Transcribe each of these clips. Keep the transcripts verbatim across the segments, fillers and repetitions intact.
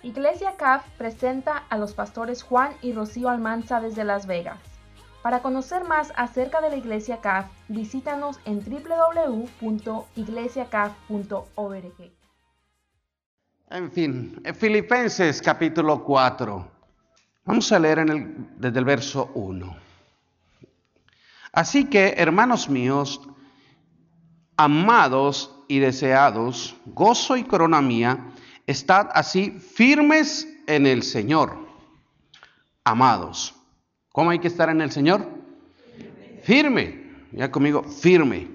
Iglesia C A F presenta a los pastores Juan y Rocío Almanza desde Las Vegas. Para conocer más acerca de la Iglesia C A F, visítanos en doble u doble u doble u punto iglesia c a f punto org. En fin, en Filipenses capítulo cuatro. Vamos a leer en el, desde el verso uno. Así que, hermanos míos, amados y deseados, gozo y corona mía, estad así firmes en el Señor. Amados. ¿Cómo hay que estar en el Señor? Firme. Ya conmigo, firme.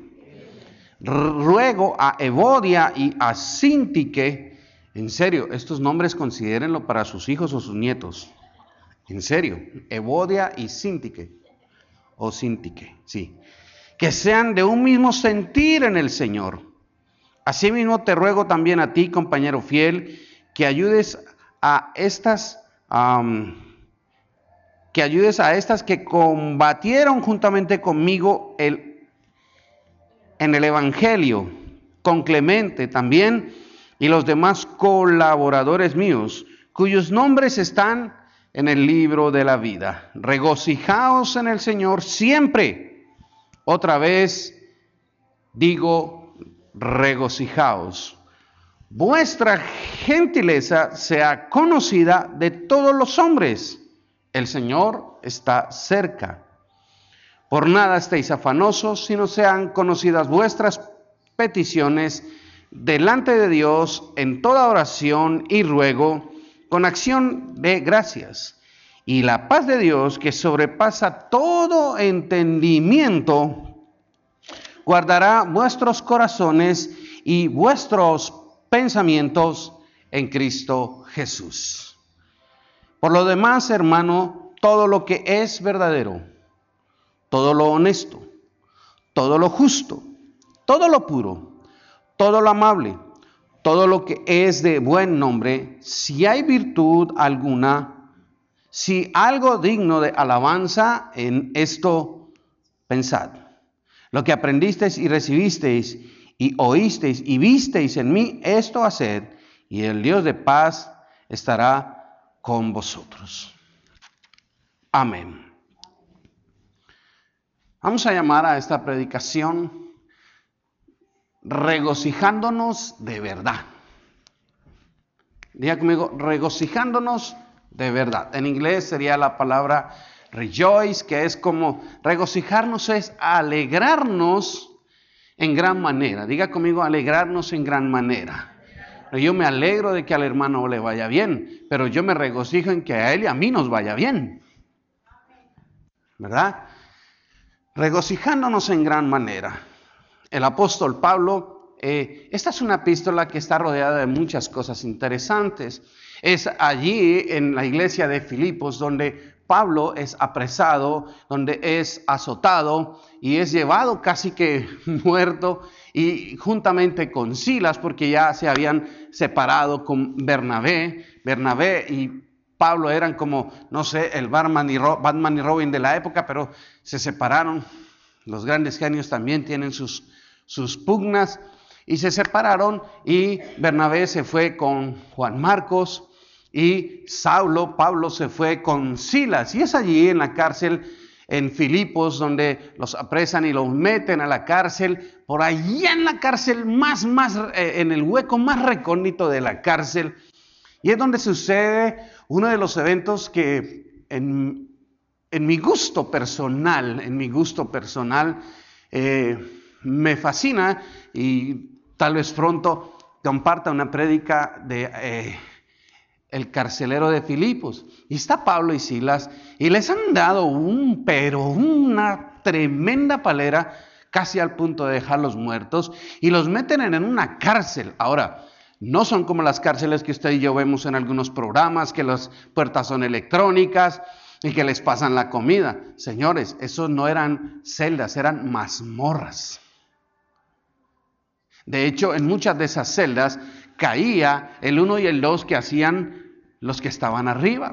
Ruego a Evodia y a Síntique, en serio, estos nombres considérenlo para sus hijos o sus nietos. En serio, Evodia y Síntique. O Síntique, sí. Que sean de un mismo sentir en el Señor. Asimismo te ruego también a ti, compañero fiel, que ayudes a estas, um, que ayudes a estas que combatieron juntamente conmigo el, en el Evangelio, con Clemente también y los demás colaboradores míos, cuyos nombres están en el libro de la vida. Regocijaos en el Señor siempre. Otra vez digo, regocijaos. Vuestra gentileza sea conocida de todos los hombres. El Señor está cerca. Por nada estéis afanosos, sino sean conocidas vuestras peticiones delante de Dios en toda oración y ruego, con acción de gracias. Y la paz de Dios, que sobrepasa todo entendimiento, guardará vuestros corazones y vuestros pensamientos en Cristo Jesús. Por lo demás, hermano, todo lo que es verdadero, todo lo honesto, todo lo justo, todo lo puro, todo lo amable, todo lo que es de buen nombre, si hay virtud alguna, si algo digno de alabanza, en esto pensad. Lo que aprendisteis y recibisteis y oísteis y visteis en mí, esto haced, y el Dios de paz estará con vosotros. Amén. Vamos a llamar a esta predicación regocijándonos de verdad. Diga conmigo, regocijándonos de verdad. En inglés sería la palabra rejoice, que es como regocijarnos, es alegrarnos en gran manera. Diga conmigo, alegrarnos en gran manera. Yo me alegro de que al hermano le vaya bien, pero yo me regocijo en que a él y a mí nos vaya bien. ¿Verdad? Regocijándonos en gran manera. El apóstol Pablo, eh, esta es una epístola que está rodeada de muchas cosas interesantes. Es allí en la iglesia de Filipos donde Pablo es apresado, donde es azotado y es llevado casi que muerto, y juntamente con Silas, porque ya se habían separado con Bernabé. Bernabé y Pablo eran como, no sé, el Batman y, Ro- Batman y Robin de la época, pero se separaron. Los grandes genios también tienen sus, sus pugnas, y se separaron, y Bernabé se fue con Juan Marcos, y Saulo, Pablo se fue con Silas, y es allí en la cárcel en Filipos donde los apresan y los meten a la cárcel, por allá en la cárcel más, más, eh, en el hueco más recóndito de la cárcel, y es donde sucede uno de los eventos que en, en mi gusto personal, en mi gusto personal, eh, me fascina, y tal vez pronto comparta una prédica de eh, el carcelero de Filipos. Y está Pablo y Silas, y les han dado un, pero una tremenda palera, casi al punto de dejarlos muertos, y los meten en una cárcel. Ahora, no son como las cárceles que usted y yo vemos en algunos programas, que las puertas son electrónicas y que les pasan la comida. Señores, esos no eran celdas, eran mazmorras. De hecho, en muchas de esas celdas caía el uno y el dos que hacían los que estaban arriba.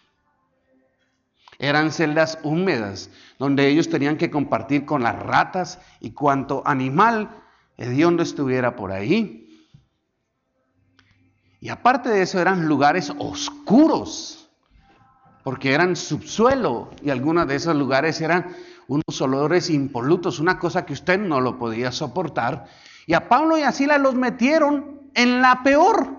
Eran celdas húmedas, donde ellos tenían que compartir con las ratas y cuanto animal hediondo estuviera por ahí. Y aparte de eso eran lugares oscuros, porque eran subsuelo y algunos de esos lugares eran unos olores impolutos, una cosa que usted no lo podía soportar. Y a Pablo y a Silas los metieron en la peor.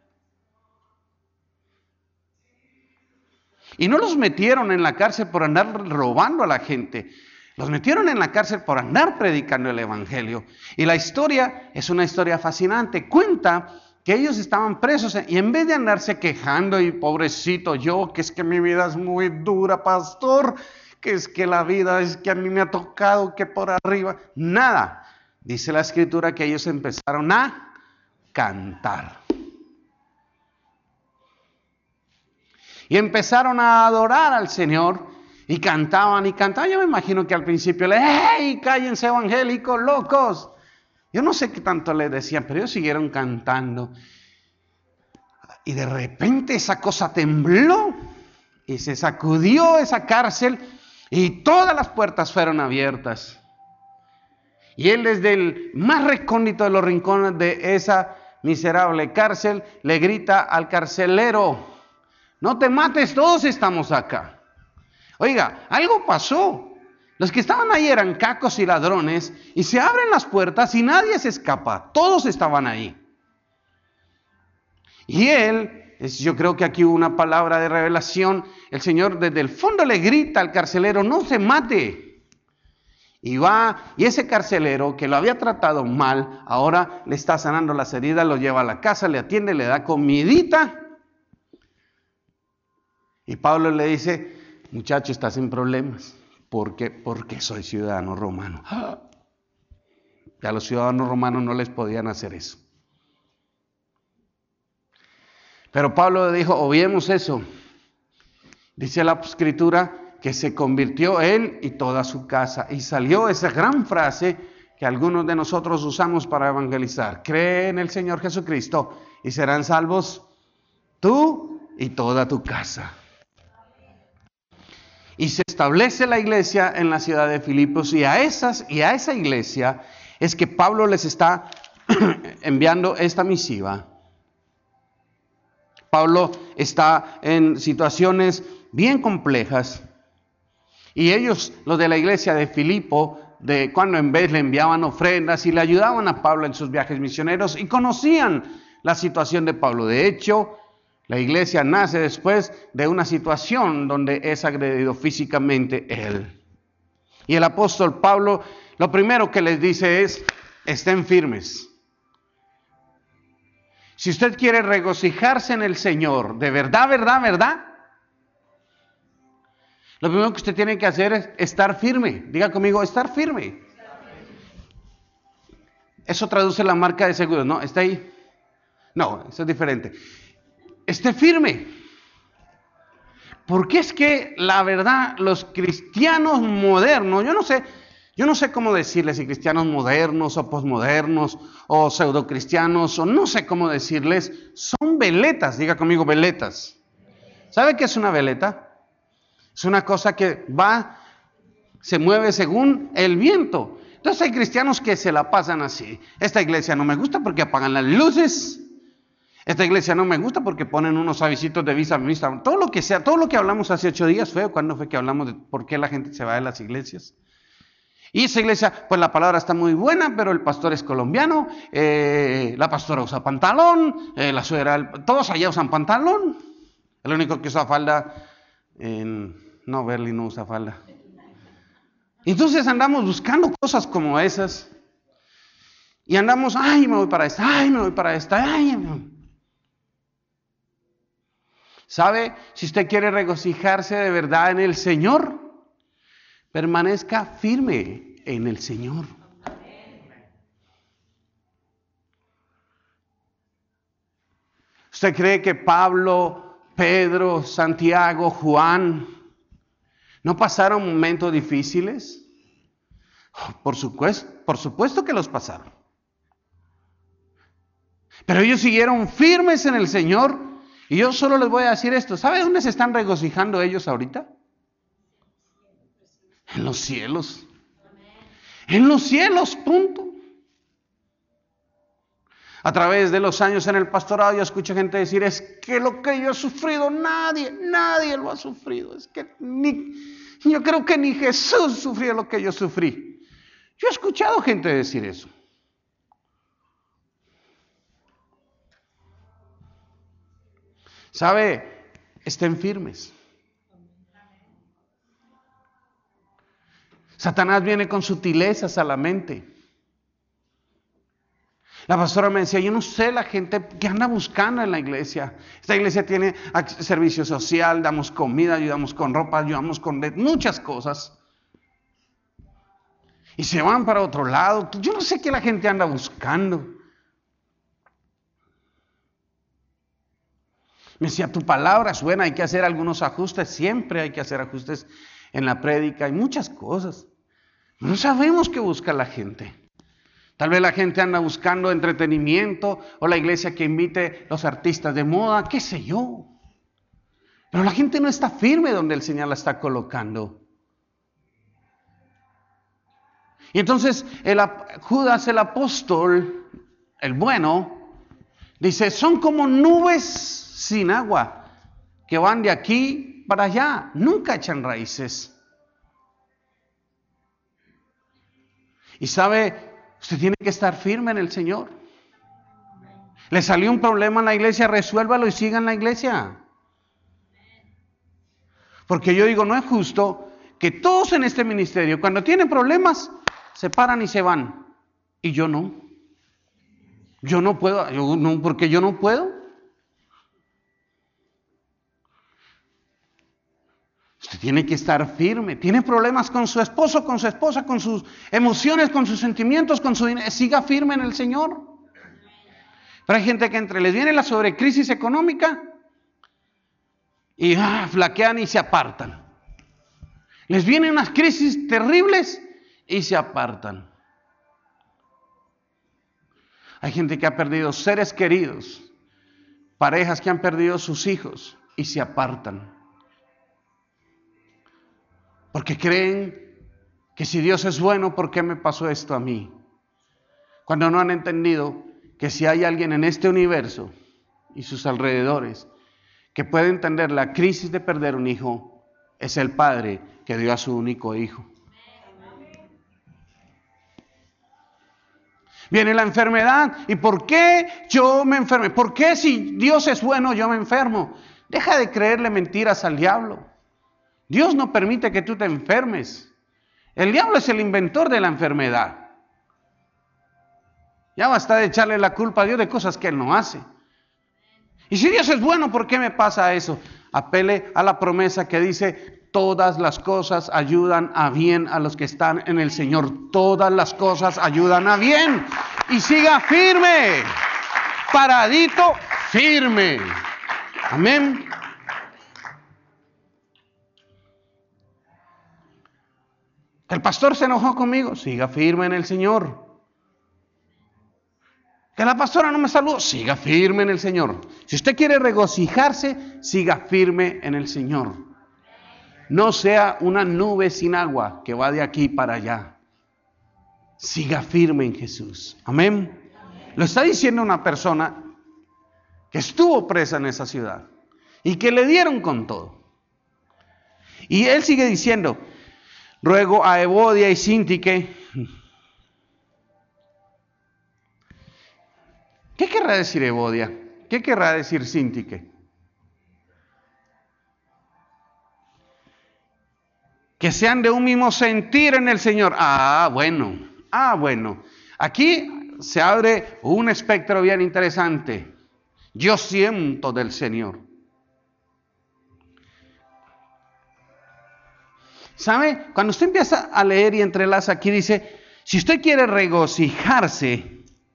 Y no los metieron en la cárcel por andar robando a la gente. Los metieron en la cárcel por andar predicando el evangelio. Y la historia es una historia fascinante. Cuenta que ellos estaban presos y en vez de andarse quejando y pobrecito yo, que es que mi vida es muy dura, pastor, que es que la vida es que a mí me ha tocado, que por arriba, nada. Dice la escritura que ellos empezaron a cantar. Y empezaron a adorar al Señor y cantaban y cantaban. Yo me imagino que al principio le, ¡hey, cállense evangélicos, locos! Yo no sé qué tanto le decían, pero ellos siguieron cantando. Y de repente esa cosa tembló y se sacudió esa cárcel y todas las puertas fueron abiertas. Y él desde el más recóndito de los rincones de esa miserable cárcel le grita al carcelero, no te mates, todos estamos acá. Oiga, algo pasó. Los que estaban ahí eran cacos y ladrones y se abren las puertas y nadie se escapa. Todos estaban ahí. Y él, yo creo que aquí hubo una palabra de revelación. El Señor desde el fondo le grita al carcelero, no se mate. Y va, y ese carcelero que lo había tratado mal, ahora le está sanando las heridas, lo lleva a la casa, le atiende, le da comidita. Y Pablo le dice, muchacho, estás en problemas. ¿Por qué? Porque soy ciudadano romano. Y a los ciudadanos romanos no les podían hacer eso. Pero Pablo le dijo, obviemos eso. Dice la escritura que se convirtió él y toda su casa. Y salió esa gran frase que algunos de nosotros usamos para evangelizar. Cree en el Señor Jesucristo y serán salvos tú y toda tu casa. Y se establece la iglesia en la ciudad de Filipos y a esas y a esa iglesia es que Pablo les está enviando esta misiva. Pablo está en situaciones bien complejas y ellos, los de la iglesia de Filipo, de cuando en vez le enviaban ofrendas y le ayudaban a Pablo en sus viajes misioneros y conocían la situación de Pablo. De hecho, la iglesia nace después de una situación donde es agredido físicamente él. Y el apóstol Pablo, lo primero que les dice es, estén firmes. Si usted quiere regocijarse en el Señor, de verdad, verdad, verdad, lo primero que usted tiene que hacer es estar firme. Diga conmigo, estar firme. Eso traduce la marca de seguro, ¿no? ¿Está ahí? No, eso es diferente. Esté firme. Porque es que la verdad, los cristianos modernos, yo no sé, yo no sé cómo decirles si cristianos modernos o posmodernos o pseudocristianos o no sé cómo decirles, son veletas, diga conmigo veletas. ¿Sabe qué es una veleta? Es una cosa que va, se mueve según el viento. Entonces hay cristianos que se la pasan así. Esta iglesia no me gusta porque apagan las luces. Esta iglesia no me gusta porque ponen unos avisitos de visa, visa, todo lo que sea, todo lo que hablamos hace ocho días fue cuando fue que hablamos de por qué la gente se va de las iglesias. Y esa iglesia, pues la palabra está muy buena, pero el pastor es colombiano, eh, la pastora usa pantalón, eh, la suegra, todos allá usan pantalón. El único que usa falda, eh, no, Berly no usa falda. Entonces andamos buscando cosas como esas. Y andamos, ay, me voy para esta, ay, me voy para esta, ay, me... ¿Sabe? Si usted quiere regocijarse de verdad en el Señor, permanezca firme en el Señor. ¿Usted cree que Pablo, Pedro, Santiago, Juan no pasaron momentos difíciles? Por supuesto, por supuesto que los pasaron. Pero ellos siguieron firmes en el Señor. Y yo solo les voy a decir esto. ¿Sabe dónde se están regocijando ellos ahorita? En los cielos. En los cielos, punto. A través de los años en el pastorado yo escucho gente decir, es que lo que yo he sufrido, nadie, nadie lo ha sufrido. Es que ni, yo creo que ni Jesús sufrió lo que yo sufrí. Yo he escuchado gente decir eso. ¿Sabe? Estén firmes. Satanás viene con sutilezas a la mente. La pastora me decía, yo no sé la gente que anda buscando en la iglesia. Esta iglesia tiene servicio social, damos comida, ayudamos con ropa, ayudamos con muchas cosas. Y se van para otro lado. Yo no sé qué la gente anda buscando. Me decía, tu palabra es buena, hay que hacer algunos ajustes, siempre hay que hacer ajustes en la prédica, hay muchas cosas. No sabemos qué busca la gente. Tal vez la gente anda buscando entretenimiento o la iglesia que invite los artistas de moda, qué sé yo. Pero la gente no está firme donde el Señor la está colocando. Y entonces el, Judas el apóstol, el bueno, dice, son como nubes sin agua que van de aquí para allá, nunca echan raíces. Y sabe, usted tiene que estar firme en el Señor. Le salió un problema en la iglesia, resuélvalo y siga en la iglesia. Porque yo digo, no es justo que todos en este ministerio, cuando tienen problemas, se paran y se van. Y yo no. Yo no puedo, yo no, porque yo no puedo. Usted tiene que estar firme. Tiene problemas con su esposo, con su esposa, con sus emociones, con sus sentimientos, con su dinero. Siga firme en el Señor. Pero hay gente que entre les viene la sobrecrisis económica y ah, flaquean y se apartan. Les vienen unas crisis terribles y se apartan. Hay gente que ha perdido seres queridos, parejas que han perdido sus hijos y se apartan. Porque creen que si Dios es bueno, ¿por qué me pasó esto a mí? Cuando no han entendido que si hay alguien en este universo y sus alrededores que puede entender la crisis de perder un hijo, es el Padre que dio a su único hijo. Viene la enfermedad. ¿Y por qué yo me enfermé? ¿Por qué si Dios es bueno yo me enfermo? Deja de creerle mentiras al diablo. Dios no permite que tú te enfermes. El diablo es el inventor de la enfermedad. Ya basta de echarle la culpa a Dios de cosas que Él no hace. Y si Dios es bueno, ¿por qué me pasa eso? Apele a la promesa que dice, todas las cosas ayudan a bien a los que están en el Señor. Todas las cosas ayudan a bien. Y siga firme, paradito, firme. Amén. El pastor se enojó conmigo, siga firme en el Señor. Que la pastora no me saludó, siga firme en el Señor. Si usted quiere regocijarse, siga firme en el Señor. No sea una nube sin agua que va de aquí para allá. Siga firme en Jesús. Amén. Amén. Lo está diciendo una persona que estuvo presa en esa ciudad y que le dieron con todo. Y él sigue diciendo, ruego a Evodia y Síntique. ¿Qué querrá decir Evodia? ¿Qué querrá decir Síntique? Que sean de un mismo sentir en el Señor. Ah, bueno. Ah, bueno. Aquí se abre un espectro bien interesante. Yo siento del Señor. ¿Sabe? Cuando usted empieza a leer y entrelaza aquí dice, si usted quiere regocijarse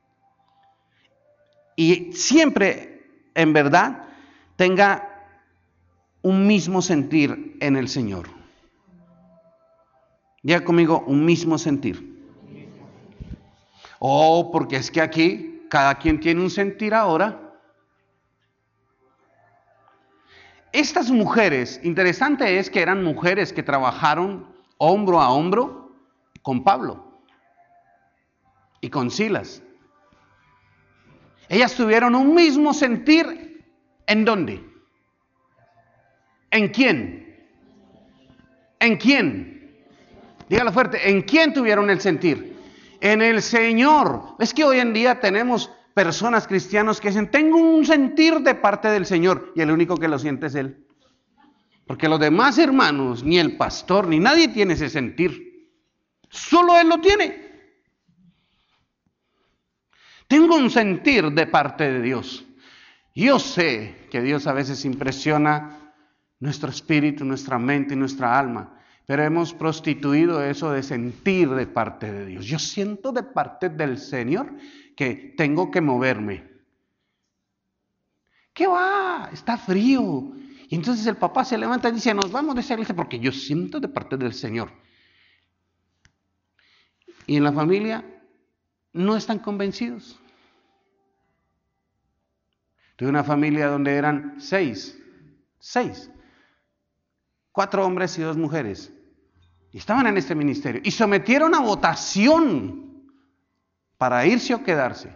y siempre en verdad tenga un mismo sentir en el Señor. Diga conmigo, un mismo sentir. Oh, porque es que aquí cada quien tiene un sentir ahora. Estas mujeres, interesante es que eran mujeres que trabajaron hombro a hombro con Pablo y con Silas. Ellas tuvieron un mismo sentir. ¿En dónde? ¿En quién? ¿En quién? Dígalo fuerte. ¿En quién tuvieron el sentir? En el Señor. Es que hoy en día tenemos personas cristianos que dicen, tengo un sentir de parte del Señor, y el único que lo siente es Él. Porque los demás hermanos, ni el pastor, ni nadie tiene ese sentir. Solo Él lo tiene. Tengo un sentir de parte de Dios. Yo sé que Dios a veces impresiona nuestro espíritu, nuestra mente y nuestra alma, pero hemos prostituido eso de sentir de parte de Dios. Yo siento de parte del Señor que tengo que moverme. ¿Qué va? Está frío. Y entonces el papá se levanta y dice, nos vamos de esa iglesia porque yo siento de parte del Señor. Y en la familia no están convencidos. Tuve una familia donde eran seis, seis, cuatro hombres y dos mujeres. Y estaban en este ministerio. Y sometieron a votación para irse o quedarse.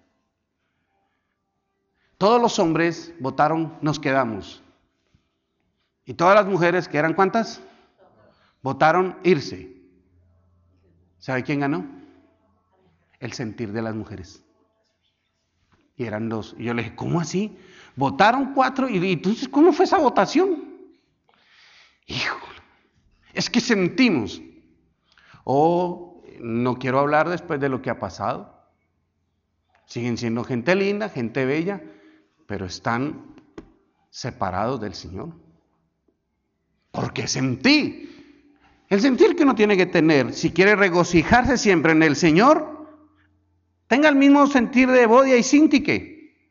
Todos los hombres votaron, nos quedamos. Y todas las mujeres, que eran ¿cuántas? Votaron irse. ¿Sabe quién ganó? El sentir de las mujeres. Y eran dos. Y yo le dije, ¿cómo así? Votaron cuatro. Y entonces, ¿cómo fue esa votación? Híjole, es que sentimos. O oh, no quiero hablar después de lo que ha pasado. Siguen siendo gente linda, gente bella, pero están separados del Señor. Porque sentí. El sentir que uno tiene que tener, si quiere regocijarse siempre en el Señor, tenga el mismo sentir de Evodia y Síntique.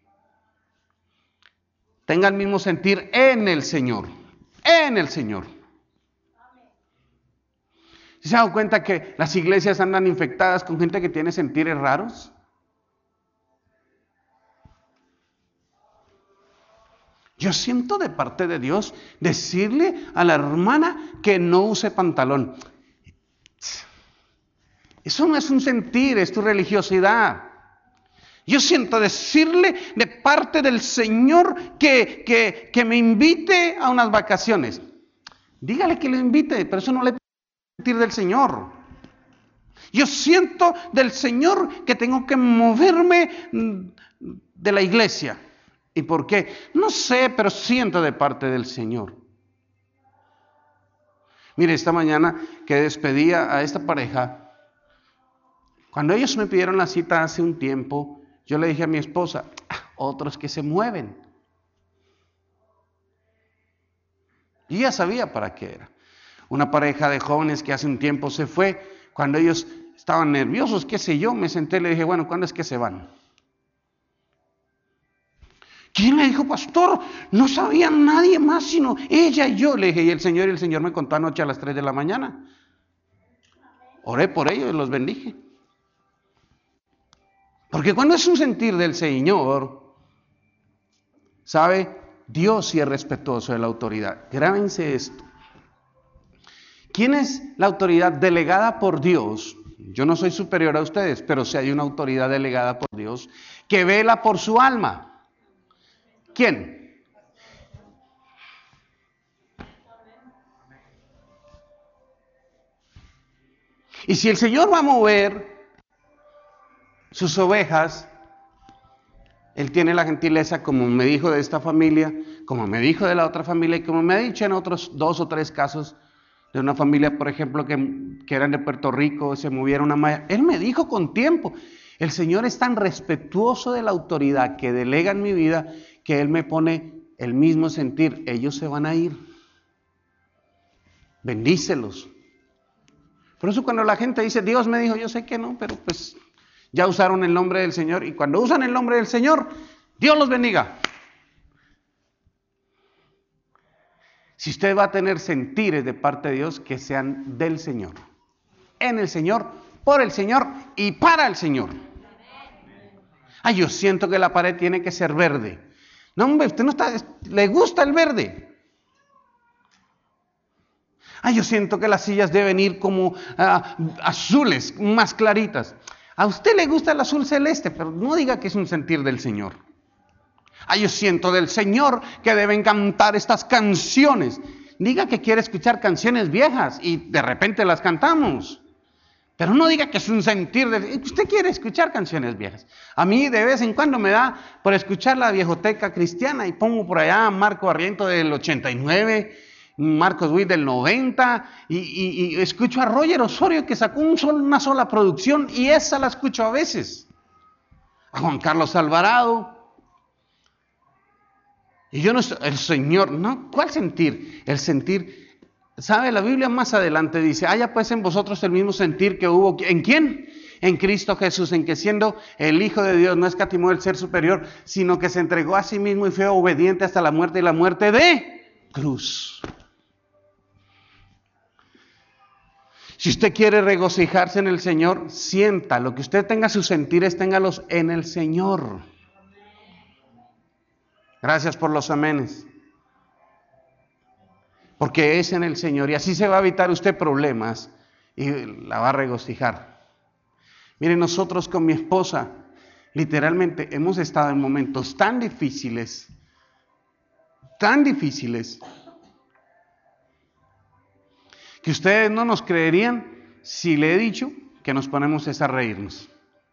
Tenga el mismo sentir en el Señor. En el Señor. ¿Se ha dado cuenta que las iglesias andan infectadas con gente que tiene sentires raros? Yo siento de parte de Dios decirle a la hermana que no use pantalón. Eso no es un sentir, es tu religiosidad. Yo siento decirle de parte del Señor que, que, que me invite a unas vacaciones. Dígale que lo invite, pero eso no le puede sentir del Señor. Yo siento del Señor que tengo que moverme de la iglesia. ¿Y por qué? No sé, pero siento de parte del Señor. Mire, esta mañana que despedía a esta pareja, cuando ellos me pidieron la cita hace un tiempo, yo le dije a mi esposa, otros que se mueven. Y ya sabía para qué era. Una pareja de jóvenes que hace un tiempo se fue, cuando ellos estaban nerviosos, qué sé yo, me senté y le dije, bueno, ¿cuándo es que se van? ¿Quién le dijo, pastor? No sabía nadie más sino ella y yo. Le dije, y el Señor, y el Señor me contó anoche a las tres de la mañana. Oré por ellos y los bendije. Porque cuando es un sentir del Señor, ¿sabe? Dios sí es respetuoso de la autoridad. Grábense esto. ¿Quién es la autoridad delegada por Dios? Yo no soy superior a ustedes, pero sí hay una autoridad delegada por Dios que vela por su alma. ¿Quién? Y si el Señor va a mover sus ovejas, Él tiene la gentileza, como me dijo de esta familia, como me dijo de la otra familia, y como me ha dicho en otros dos o tres casos, de una familia, por ejemplo, que, que eran de Puerto Rico, se movieron a Maya. Él me dijo con tiempo. El Señor es tan respetuoso de la autoridad que delega en mi vida, que Él me pone el mismo sentir. Ellos se van a ir. Bendícelos. Por eso cuando la gente dice, Dios me dijo, yo sé que no, pero pues ya usaron el nombre del Señor. Y cuando usan el nombre del Señor, Dios los bendiga. Si usted va a tener sentires de parte de Dios, que sean del Señor. En el Señor, por el Señor y para el Señor. Ay, yo siento que la pared tiene que ser verde. No, hombre, usted no está, le gusta el verde. Ay, yo siento que las sillas deben ir como uh, azules, más claritas. A usted le gusta el azul celeste, pero no diga que es un sentir del Señor. Ah, yo siento del Señor que deben cantar estas canciones. Diga que quiere escuchar canciones viejas y de repente las cantamos. Pero no diga que es un sentir de... Usted quiere escuchar canciones viejas. A mí de vez en cuando me da por escuchar la viejoteca cristiana y pongo por allá a Marco Arriento del ochenta y nueve, Marcos Witt del noventa, y, y, y escucho a Roger Osorio que sacó un sol, una sola producción y esa la escucho a veces. A Juan Carlos Alvarado. Y yo no estoy... El Señor, ¿no? ¿Cuál sentir? El sentir... ¿Sabe? La Biblia más adelante dice, haya pues en vosotros el mismo sentir que hubo, ¿en quién? En Cristo Jesús, en que siendo el Hijo de Dios no escatimó el ser superior, sino que se entregó a sí mismo y fue obediente hasta la muerte y la muerte de cruz. Si usted quiere regocijarse en el Señor, sienta, lo que usted tenga sus sentires, téngalos en el Señor. Gracias por los amenes. Porque es en el Señor y así se va a evitar usted problemas y la va a regocijar. Mire, nosotros con mi esposa literalmente hemos estado en momentos tan difíciles, tan difíciles, que ustedes no nos creerían si le he dicho que nos ponemos es a reírnos.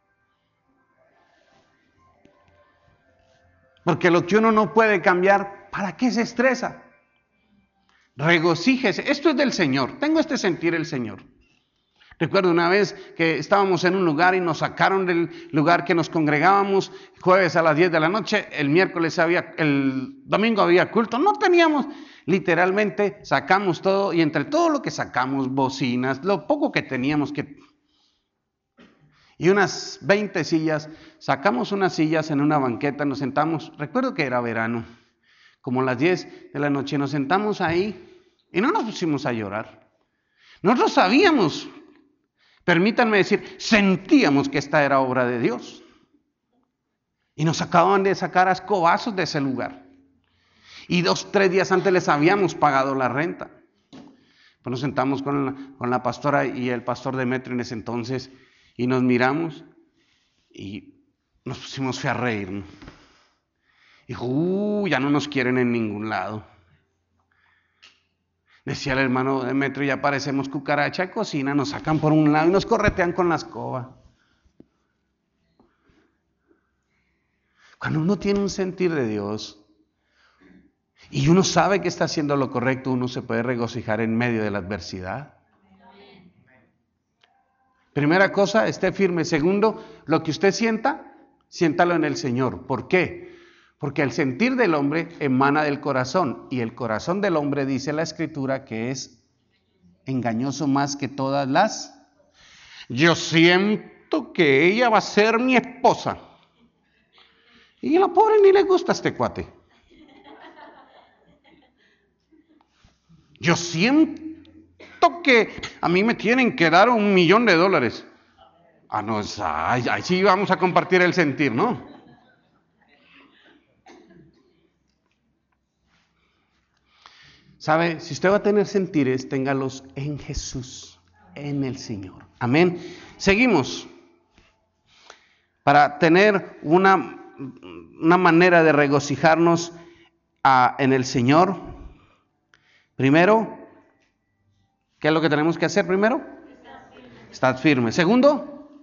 Porque lo que uno no puede cambiar, ¿para qué se estresa? Regocíjese, esto es del Señor, tengo este sentir el Señor. Recuerdo una vez que estábamos en un lugar y nos sacaron del lugar que nos congregábamos jueves a las diez de la noche, el miércoles había, el domingo había culto, no teníamos, literalmente sacamos todo y entre todo lo que sacamos, bocinas, lo poco que teníamos que... Y unas veinte sillas, sacamos unas sillas en una banqueta, nos sentamos, recuerdo que era verano. Como a las diez de la noche nos sentamos ahí y no nos pusimos a llorar. Nosotros sabíamos, permítanme decir, sentíamos que esta era obra de Dios. Y nos acababan de sacar a escobazos de ese lugar. Y dos, tres días antes les habíamos pagado la renta. Pues nos sentamos con la, con la pastora y el pastor Demetrio en ese entonces y nos miramos y nos pusimos a reírnos. Dijo, uh, ya no nos quieren en ningún lado. Decía el hermano Demetrio, ya parecemos cucaracha de cocina, nos sacan por un lado y nos corretean con la escoba. Cuando uno tiene un sentir de Dios y uno sabe que está haciendo lo correcto, uno se puede regocijar en medio de la adversidad. Primera cosa, esté firme. Segundo, lo que usted sienta, siéntalo en el Señor. ¿Por qué? Porque el sentir del hombre emana del corazón y el corazón del hombre, dice la Escritura, que es engañoso más que todas las... Yo siento que ella va a ser mi esposa. Y a la pobre ni le gusta este cuate. Yo siento que a mí me tienen que dar un millón de dólares. Ah, no, ahí, ahí sí vamos a compartir el sentir, ¿no? ¿Sabe? Si usted va a tener sentires, téngalos en Jesús, en el Señor. Amén. Seguimos. Para tener una, una manera de regocijarnos a, en el Señor, primero, ¿qué es lo que tenemos que hacer primero? Estad firme. Segundo,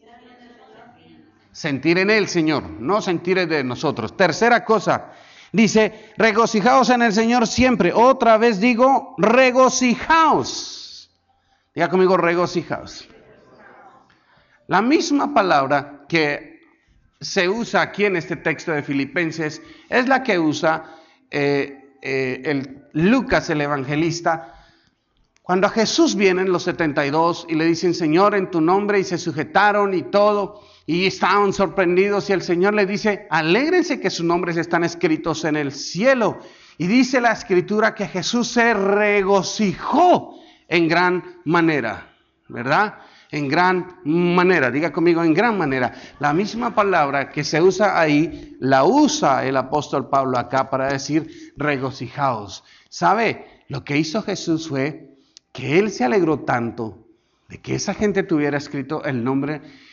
sentir en el Señor, no sentir de nosotros. Tercera cosa, dice, regocijaos en el Señor siempre. Otra vez digo, regocijaos. Diga conmigo, regocijaos. La misma palabra que se usa aquí en este texto de Filipenses es la que usa eh, eh, el Lucas, el evangelista, cuando a Jesús vienen los setenta y dos y le dicen, Señor, en tu nombre, y se sujetaron y todo, y estaban sorprendidos, y el Señor le dice, alégrense que sus nombres están escritos en el cielo. Y dice la Escritura que Jesús se regocijó en gran manera, ¿verdad? En gran manera, diga conmigo, en gran manera. La misma palabra que se usa ahí, la usa el apóstol Pablo acá para decir regocijaos. ¿Sabe? Lo que hizo Jesús fue que Él se alegró tanto de que esa gente tuviera escrito el nombre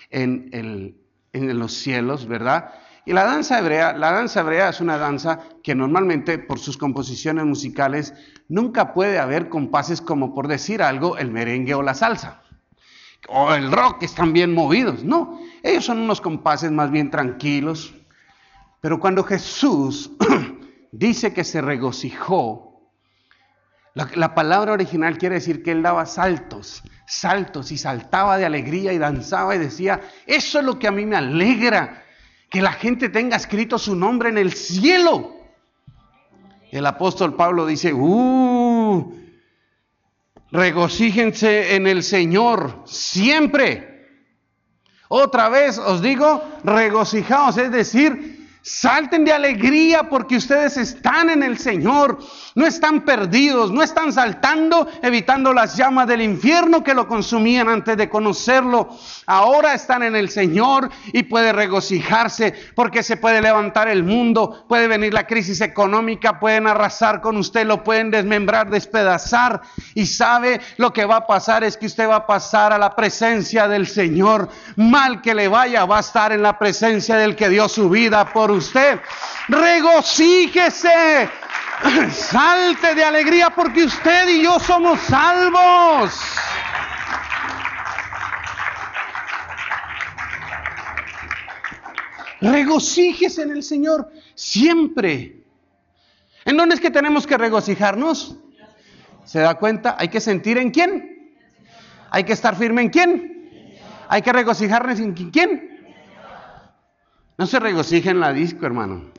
en, el, en los cielos, ¿verdad? Y la danza hebrea, la danza hebrea es una danza que normalmente por sus composiciones musicales nunca puede haber compases como, por decir algo, el merengue o la salsa. O el rock, están bien movidos. No, ellos son unos compases más bien tranquilos. Pero cuando Jesús dice que se regocijó, la, la palabra original quiere decir que él daba saltos, saltos y saltaba de alegría y danzaba y decía, eso es lo que a mí me alegra, que la gente tenga escrito su nombre en el cielo. El apóstol Pablo dice, uh, regocíjense en el Señor siempre. Otra vez os digo, regocijaos, es decir, salten de alegría porque ustedes están en el Señor. No están perdidos, no están saltando, evitando las llamas del infierno que lo consumían antes de conocerlo. Ahora están en el Señor y puede regocijarse porque se puede levantar el mundo, puede venir la crisis económica, pueden arrasar con usted, lo pueden desmembrar, despedazar. Y sabe, lo que va a pasar es que usted va a pasar a la presencia del Señor. Mal que le vaya, va a estar en la presencia del que dio su vida por usted. Regocíjese, salte de alegría porque usted y yo somos salvos. Regocíjese en el Señor siempre. ¿En dónde es que tenemos que regocijarnos? ¿Se da cuenta? Hay que sentir en quién. Hay que estar firme en quién. Hay que regocijarnos en quién. No se regocije en la disco, hermano.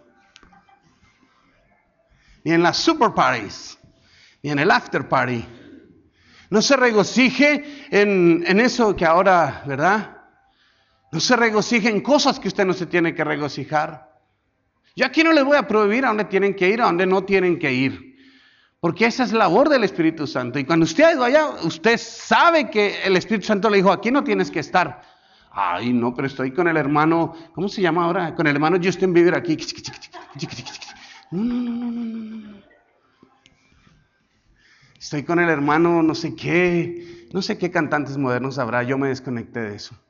Ni en las super parties. Ni en el after party. No se regocije en, en eso que ahora, ¿verdad? No se regocije en cosas que usted no se tiene que regocijar. Yo aquí no les voy a prohibir a dónde tienen que ir, a dónde no tienen que ir. Porque esa es labor del Espíritu Santo. Y cuando usted ha ido allá, usted sabe que el Espíritu Santo le dijo, aquí no tienes que estar. Ay, no, pero estoy con el hermano, ¿cómo se llama ahora? Con el hermano Justin Bieber aquí. No, no, no, no, no, no. Estoy con el hermano no sé qué, no sé qué cantantes modernos habrá, yo me desconecté de eso.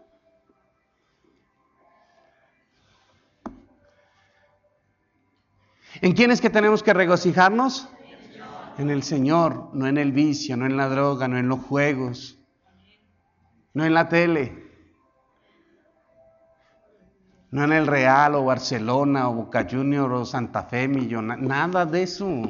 ¿En quién es que tenemos que regocijarnos? En el Señor, no en el vicio, no en la droga, no en los juegos, no en la tele, no en el Real o Barcelona o Boca Juniors o Santa Fe, Millonarios, nada de eso.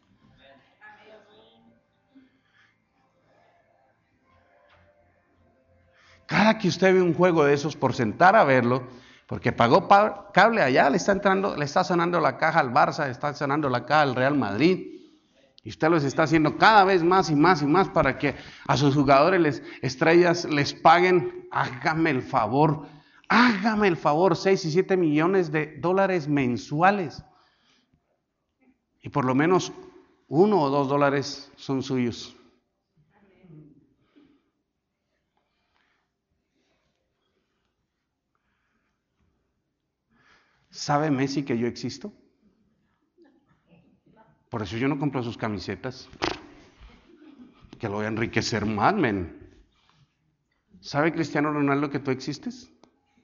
Cada que usted ve un juego de esos por sentar a verlo, porque pagó cable allá, le está entrando, le está sonando la caja al Barça, le está sonando la caja al Real Madrid, y usted los está haciendo cada vez más y más y más para que a sus jugadores les, estrellas les paguen. Hágame el favor, hágame el favor, seis y siete millones de dólares mensuales, y por lo menos uno o dos dólares son suyos. ¿Sabe Messi que yo existo? Por eso yo no compro sus camisetas. Que lo voy a enriquecer más, men. ¿Sabe Cristiano Ronaldo que tú existes?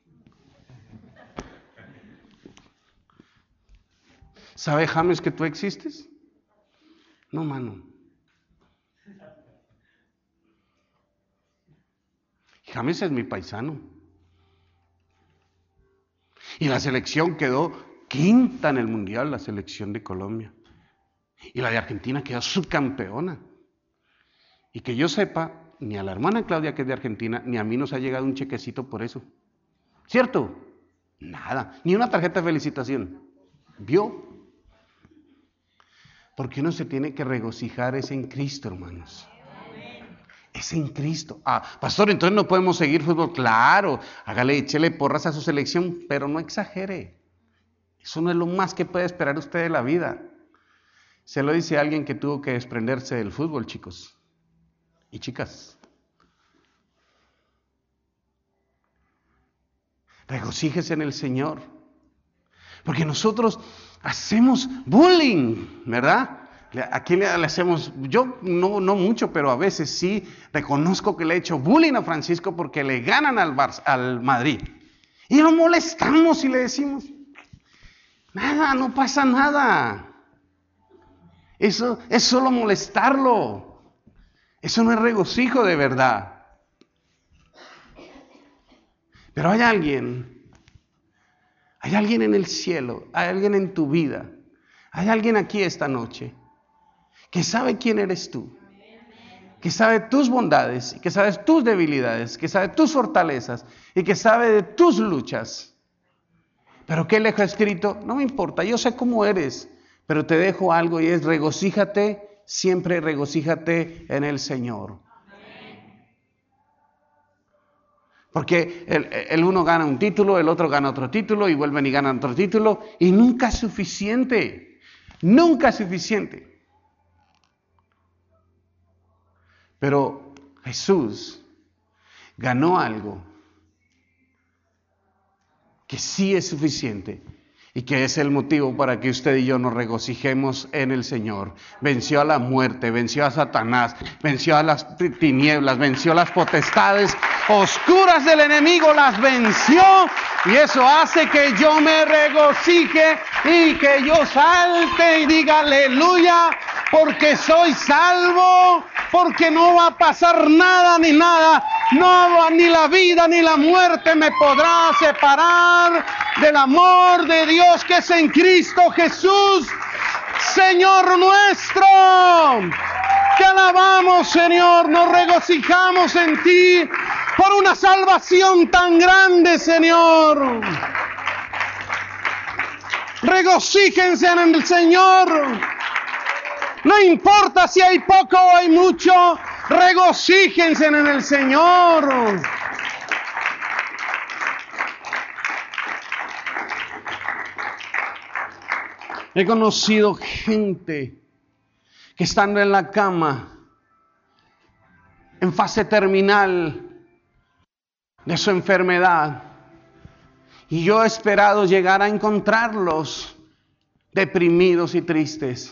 ¿Sabe James que tú existes? No, mano. James es mi paisano. Y la selección quedó quinta en el mundial, la selección de Colombia. Y la de Argentina quedó subcampeona. Y que yo sepa, ni a la hermana Claudia, que es de Argentina, ni a mí nos ha llegado un chequecito por eso. ¿Cierto? Nada, ni una tarjeta de felicitación. ¿Vio? Porque uno se tiene que regocijar es en Cristo, hermanos. Es en Cristo. Ah, pastor, entonces no podemos seguir fútbol. Claro, hágale, échele porras a su selección, pero no exagere. Eso no es lo más que puede esperar usted de la vida. Se lo dice alguien que tuvo que desprenderse del fútbol, chicos y chicas. Regocíjese en el Señor. Porque nosotros hacemos bullying, ¿verdad? Aquí le, le hacemos, yo no, no mucho, pero a veces sí reconozco que le he hecho bullying a Francisco porque le ganan al, Bar, al Madrid. Y lo molestamos y le decimos, nada, no pasa nada. Eso es solo molestarlo. Eso no es regocijo de verdad. Pero hay alguien, hay alguien en el cielo, hay alguien en tu vida, hay alguien aquí esta noche que sabe quién eres tú, que sabe tus bondades, que sabe tus debilidades, que sabe tus fortalezas y que sabe de tus luchas. Pero ¿qué le dejo escrito? No me importa, yo sé cómo eres, pero te dejo algo y es regocíjate, siempre regocíjate en el Señor. Porque el, el uno gana un título, el otro gana otro título y vuelven y ganan otro título y nunca es suficiente, nunca es suficiente. Pero Jesús ganó algo que sí es suficiente y que es el motivo para que usted y yo nos regocijemos en el Señor. Venció a la muerte, venció a Satanás, venció a las tinieblas, venció a las potestades oscuras del enemigo, las venció y eso hace que yo me regocije y que yo salte y diga aleluya, porque soy salvo, porque no va a pasar nada ni nada, no, ni la vida ni la muerte me podrá separar del amor de Dios que es en Cristo Jesús, Señor nuestro. Te alabamos, Señor, nos regocijamos en ti por una salvación tan grande, Señor. Regocíjense en el Señor. No importa si hay poco o hay mucho, regocíjense en el Señor. He conocido gente que estando en la cama, en fase terminal de su enfermedad, y yo he esperado llegar a encontrarlos deprimidos y tristes.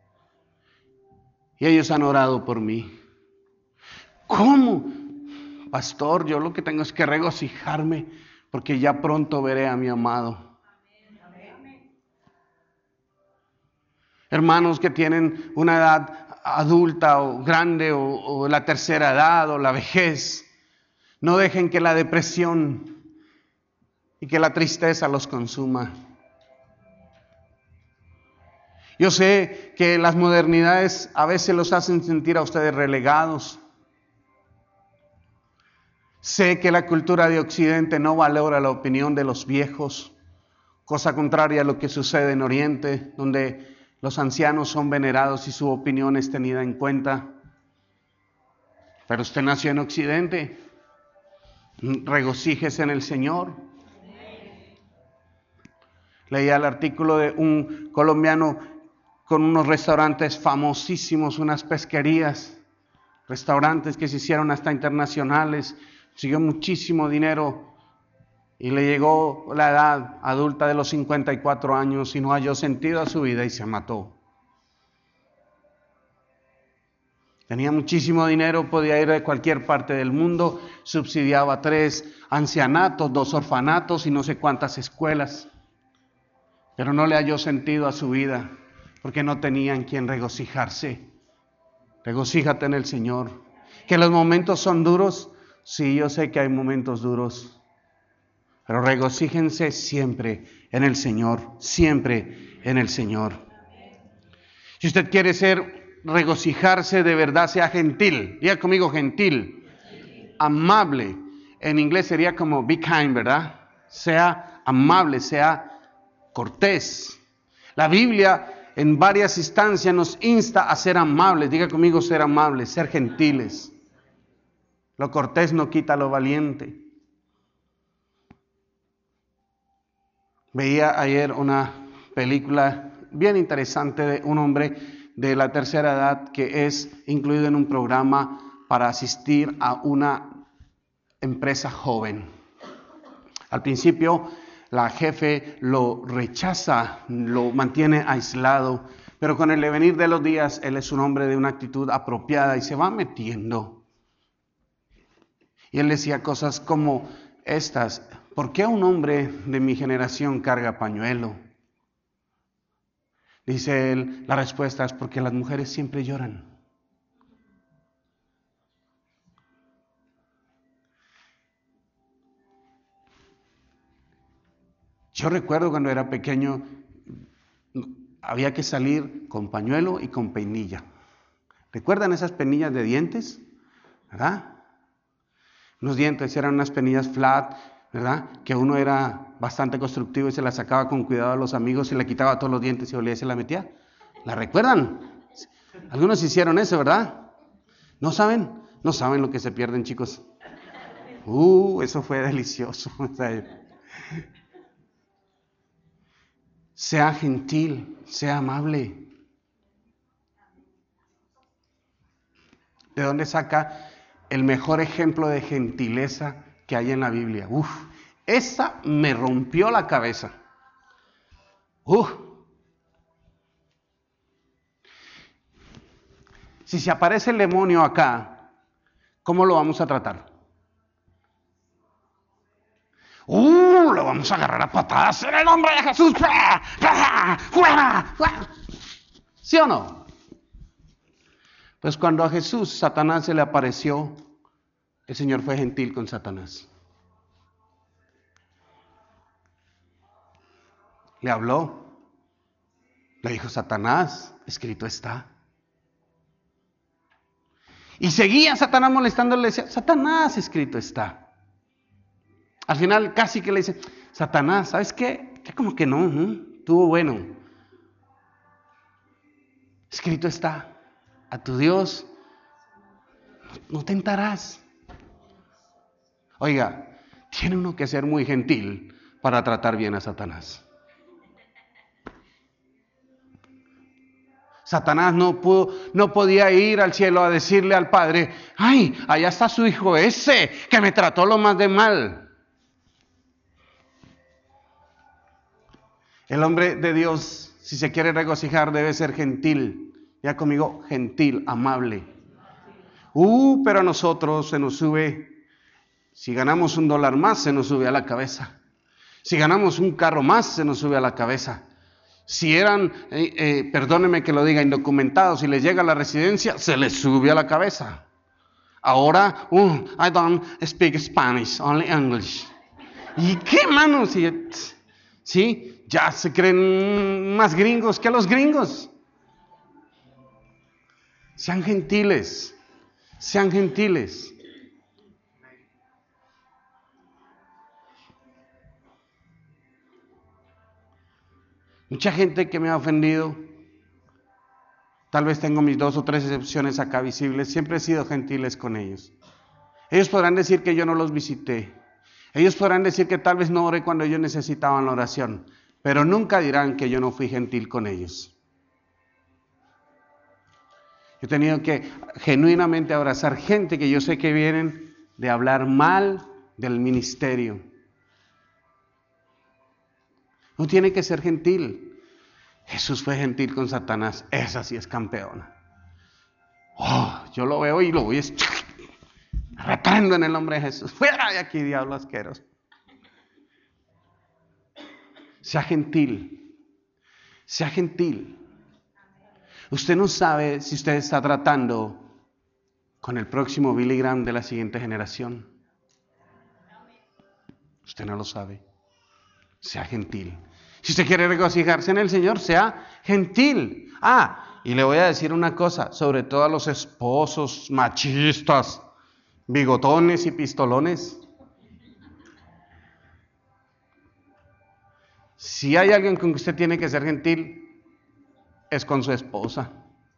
Y ellos han orado por mí. ¿Cómo? Pastor, yo lo que tengo es que regocijarme porque ya pronto veré a mi amado. Hermanos que tienen una edad adulta o grande o, o la tercera edad o la vejez, no dejen que la depresión y que la tristeza los consuma. Yo sé que las modernidades a veces los hacen sentir a ustedes relegados. Sé que la cultura de Occidente no valora la opinión de los viejos, cosa contraria a lo que sucede en Oriente, donde los ancianos son venerados y su opinión es tenida en cuenta. Pero usted nació en Occidente, regocíjese en el Señor. Leía el artículo de un colombiano con unos restaurantes famosísimos, unas pesquerías, restaurantes que se hicieron hasta internacionales, consiguió muchísimo dinero y le llegó la edad adulta de los cincuenta y cuatro años y no halló sentido a su vida y se mató. Tenía muchísimo dinero, podía ir de cualquier parte del mundo, subsidiaba tres ancianatos, dos orfanatos y no sé cuántas escuelas, pero no le halló sentido a su vida. Porque no tenía en quien regocijarse. Regocíjate en el Señor. Que los momentos son duros. Sí, yo sé que hay momentos duros. Pero regocíjense siempre en el Señor. Siempre en el Señor. Si usted quiere ser, regocijarse de verdad, sea gentil. Diga conmigo gentil. Amable. En inglés sería como be kind, ¿verdad? Sea amable, sea cortés. La Biblia en varias instancias nos insta a ser amables. Diga conmigo ser amables, ser gentiles. Lo cortés no quita lo valiente. Veía ayer una película bien interesante de un hombre de la tercera edad que es incluido en un programa para asistir a una empresa joven. Al principio la jefe lo rechaza, lo mantiene aislado, Pero con el devenir de los días, él es un hombre de una actitud apropiada y se va metiendo. Y él decía cosas como estas: ¿por qué un hombre de mi generación carga pañuelo? Dice él, la respuesta es porque las mujeres siempre lloran. Yo recuerdo cuando era pequeño, había que salir con pañuelo y con peinilla. ¿Recuerdan esas peinillas de dientes? ¿Verdad? Unos dientes eran unas peinillas flat, ¿verdad? Que uno era bastante constructivo y se las sacaba con cuidado a los amigos y le quitaba todos los dientes y olía y se la metía. ¿La recuerdan? Algunos hicieron eso, ¿verdad? ¿No saben? No saben lo que se pierden, chicos. Uh, eso fue delicioso. Sea gentil, sea amable. ¿De dónde saca el mejor ejemplo de gentileza que hay en la Biblia? Uf, esa me rompió la cabeza. Uf. Si se aparece el demonio acá, ¿cómo lo vamos a tratar? ¡Uh! Lo vamos a agarrar a patadas en el nombre de Jesús. ¡Fuera! ¡Fuera! ¡Fuera! ¿Sí o no? Pues cuando a Jesús Satanás se le apareció, el Señor fue gentil con Satanás. Le habló. Le dijo: Satanás, escrito está. Y seguía Satanás molestándole, le decía: Satanás, escrito está. Al final casi que le dice: Satanás, ¿sabes qué? Que como que no, ¿no? Estuvo bueno. Escrito está: a tu Dios no tentarás. Oiga, tiene uno que ser muy gentil para tratar bien a Satanás. Satanás no pudo, no podía ir al cielo a decirle al Padre: ay, allá está su hijo ese que me trató lo más de mal. El hombre de Dios, si se quiere regocijar, debe ser gentil. Ya conmigo, gentil, amable. Uh, pero a nosotros se nos sube, si ganamos un dólar más, se nos sube a la cabeza. Si ganamos un carro más, se nos sube a la cabeza. Si eran, eh, eh, perdónenme que lo diga, indocumentados y les llega a la residencia, se les sube a la cabeza. Ahora, uh, I don't speak Spanish, only English. ¿Y qué, mano? Si, ¿sí? Ya se creen más gringos que los gringos. Sean gentiles, sean gentiles. Mucha gente que me ha ofendido, tal vez tengo mis dos o tres excepciones acá visibles, siempre he sido gentiles con ellos. Ellos podrán decir que yo no los visité. Ellos podrán decir que tal vez no oré cuando ellos necesitaban la oración, pero nunca dirán que yo no fui gentil con ellos. Yo he tenido que genuinamente abrazar gente que yo sé que vienen de hablar mal del ministerio. No tiene que ser gentil. Jesús fue gentil con Satanás. Esa sí es campeona. Oh, yo lo veo y lo voy reprendo en el nombre de Jesús. Fuera de aquí, diablo asqueroso. Sea gentil. Sea gentil. Usted no sabe si usted está tratando con el próximo Billy Graham de la siguiente generación. Usted no lo sabe. Sea gentil. Si usted quiere regocijarse en el Señor, sea gentil. Ah, y le voy a decir una cosa, sobre todo a los esposos machistas, bigotones y pistolones. Si hay alguien con que usted tiene que ser gentil, es con su esposa.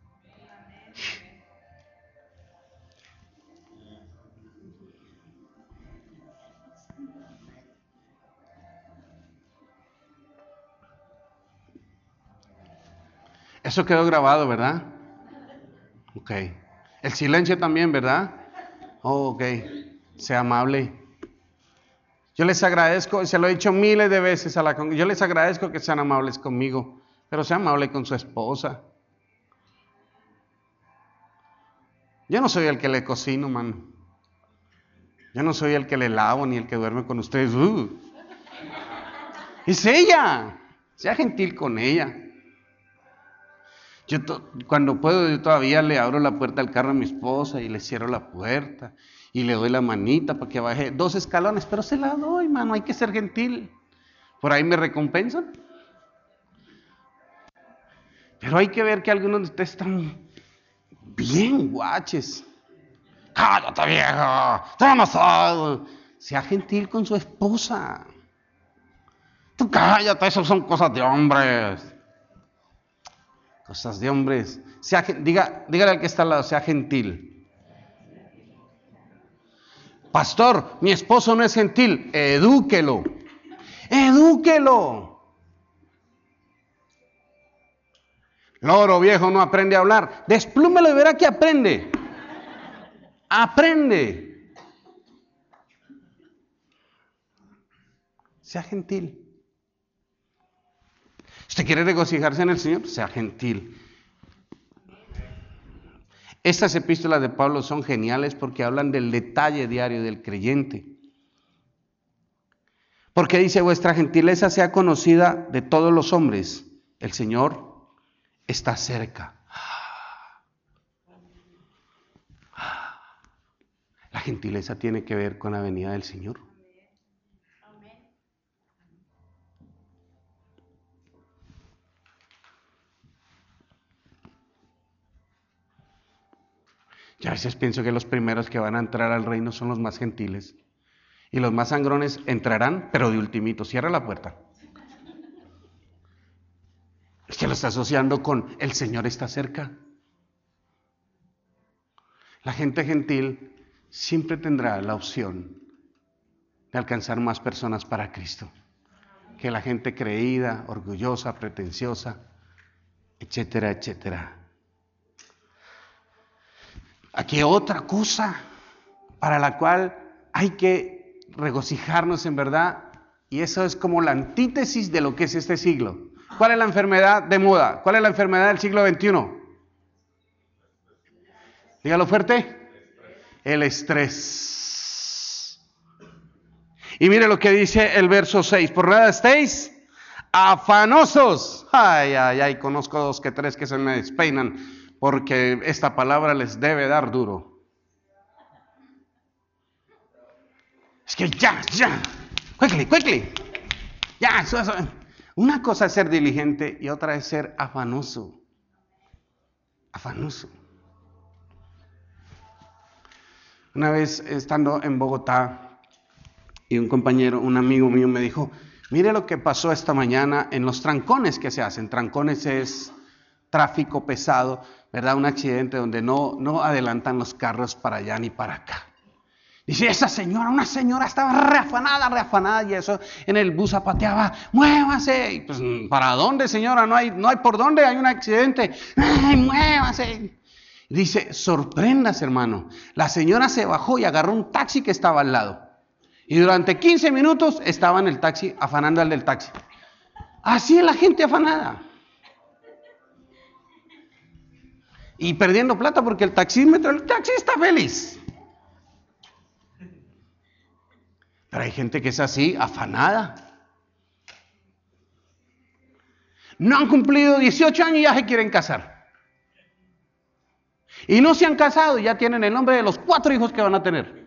Eso quedó grabado, ¿verdad? Ok. El silencio también, ¿verdad? Oh, ok. Sea amable. Yo les agradezco, se lo he dicho miles de veces a la congregación, yo les agradezco que sean amables conmigo, pero sea amable con su esposa. Yo no soy el que le cocino, mano. Yo no soy el que le lavo ni el que duerme con ustedes. Uh. Es ella. Sea gentil con ella. Yo to- cuando puedo, yo todavía le abro la puerta del carro a mi esposa y le cierro la puerta y le doy la manita para que baje dos escalones, pero se la doy, mano, hay que ser gentil. Por ahí me recompensan. Pero hay que ver que algunos de ustedes están bien guaches. Cállate, viejo, tú no sabes. Sea gentil con su esposa. Tú cállate, eso son cosas de hombres. Cosas de hombres. Sea, diga, dígale al que está al lado, sea gentil. Pastor, mi esposo no es gentil. Edúquelo. Edúquelo. Loro viejo no aprende a hablar. Desplúmelo y verá que aprende. Aprende. Sea gentil. ¿Usted quiere regocijarse en el Señor? Sea gentil. Estas epístolas de Pablo son geniales porque hablan del detalle diario del creyente. Porque dice, vuestra gentileza sea conocida de todos los hombres. El Señor está cerca. La gentileza tiene que ver con la venida del Señor. Yo a veces pienso que los primeros que van a entrar al reino son los más gentiles. Y los más sangrones entrarán, pero de ultimito. Cierra la puerta. Es que lo está asociando con el Señor está cerca. La gente gentil siempre tendrá la opción de alcanzar más personas para Cristo que la gente creída, orgullosa, pretenciosa, etcétera, etcétera. Aquí otra cosa para la cual hay que regocijarnos en verdad, y eso es como la antítesis de lo que es este siglo. ¿Cuál es la enfermedad de moda? ¿Cuál es la enfermedad del siglo veintiuno? Dígalo fuerte. El estrés. Y mire lo que dice el verso seis. Por nada estéis afanosos. Ay, ay, ay, conozco dos que tres que se me despeinan porque esta palabra les debe dar duro. Es que ya, ya, quickly, quickly. Ya, eso, eso. Una cosa es ser diligente y otra es ser afanoso. Afanoso. Una vez estando en Bogotá y un compañero, un amigo mío me dijo, mire lo que pasó esta mañana en los trancones que se hacen. Trancones es tráfico pesado, ¿verdad? Un accidente donde no, no adelantan los carros para allá ni para acá. Dice, esa señora, una señora estaba reafanada, reafanada, y eso en el bus zapateaba, muévase. Y pues, ¿para dónde, señora? No hay, no hay por dónde, hay un accidente. ¡Ay, muévase! Dice, sorpréndase, hermano. La señora se bajó y agarró un taxi que estaba al lado. Y durante quince minutos estaba en el taxi, afanando al del taxi. Así es la gente afanada. Y perdiendo plata porque el taxímetro, el taxi está feliz. Pero hay gente que es así, afanada. No han cumplido dieciocho años y ya se quieren casar. Y no se han casado y ya tienen el nombre de los cuatro hijos que van a tener.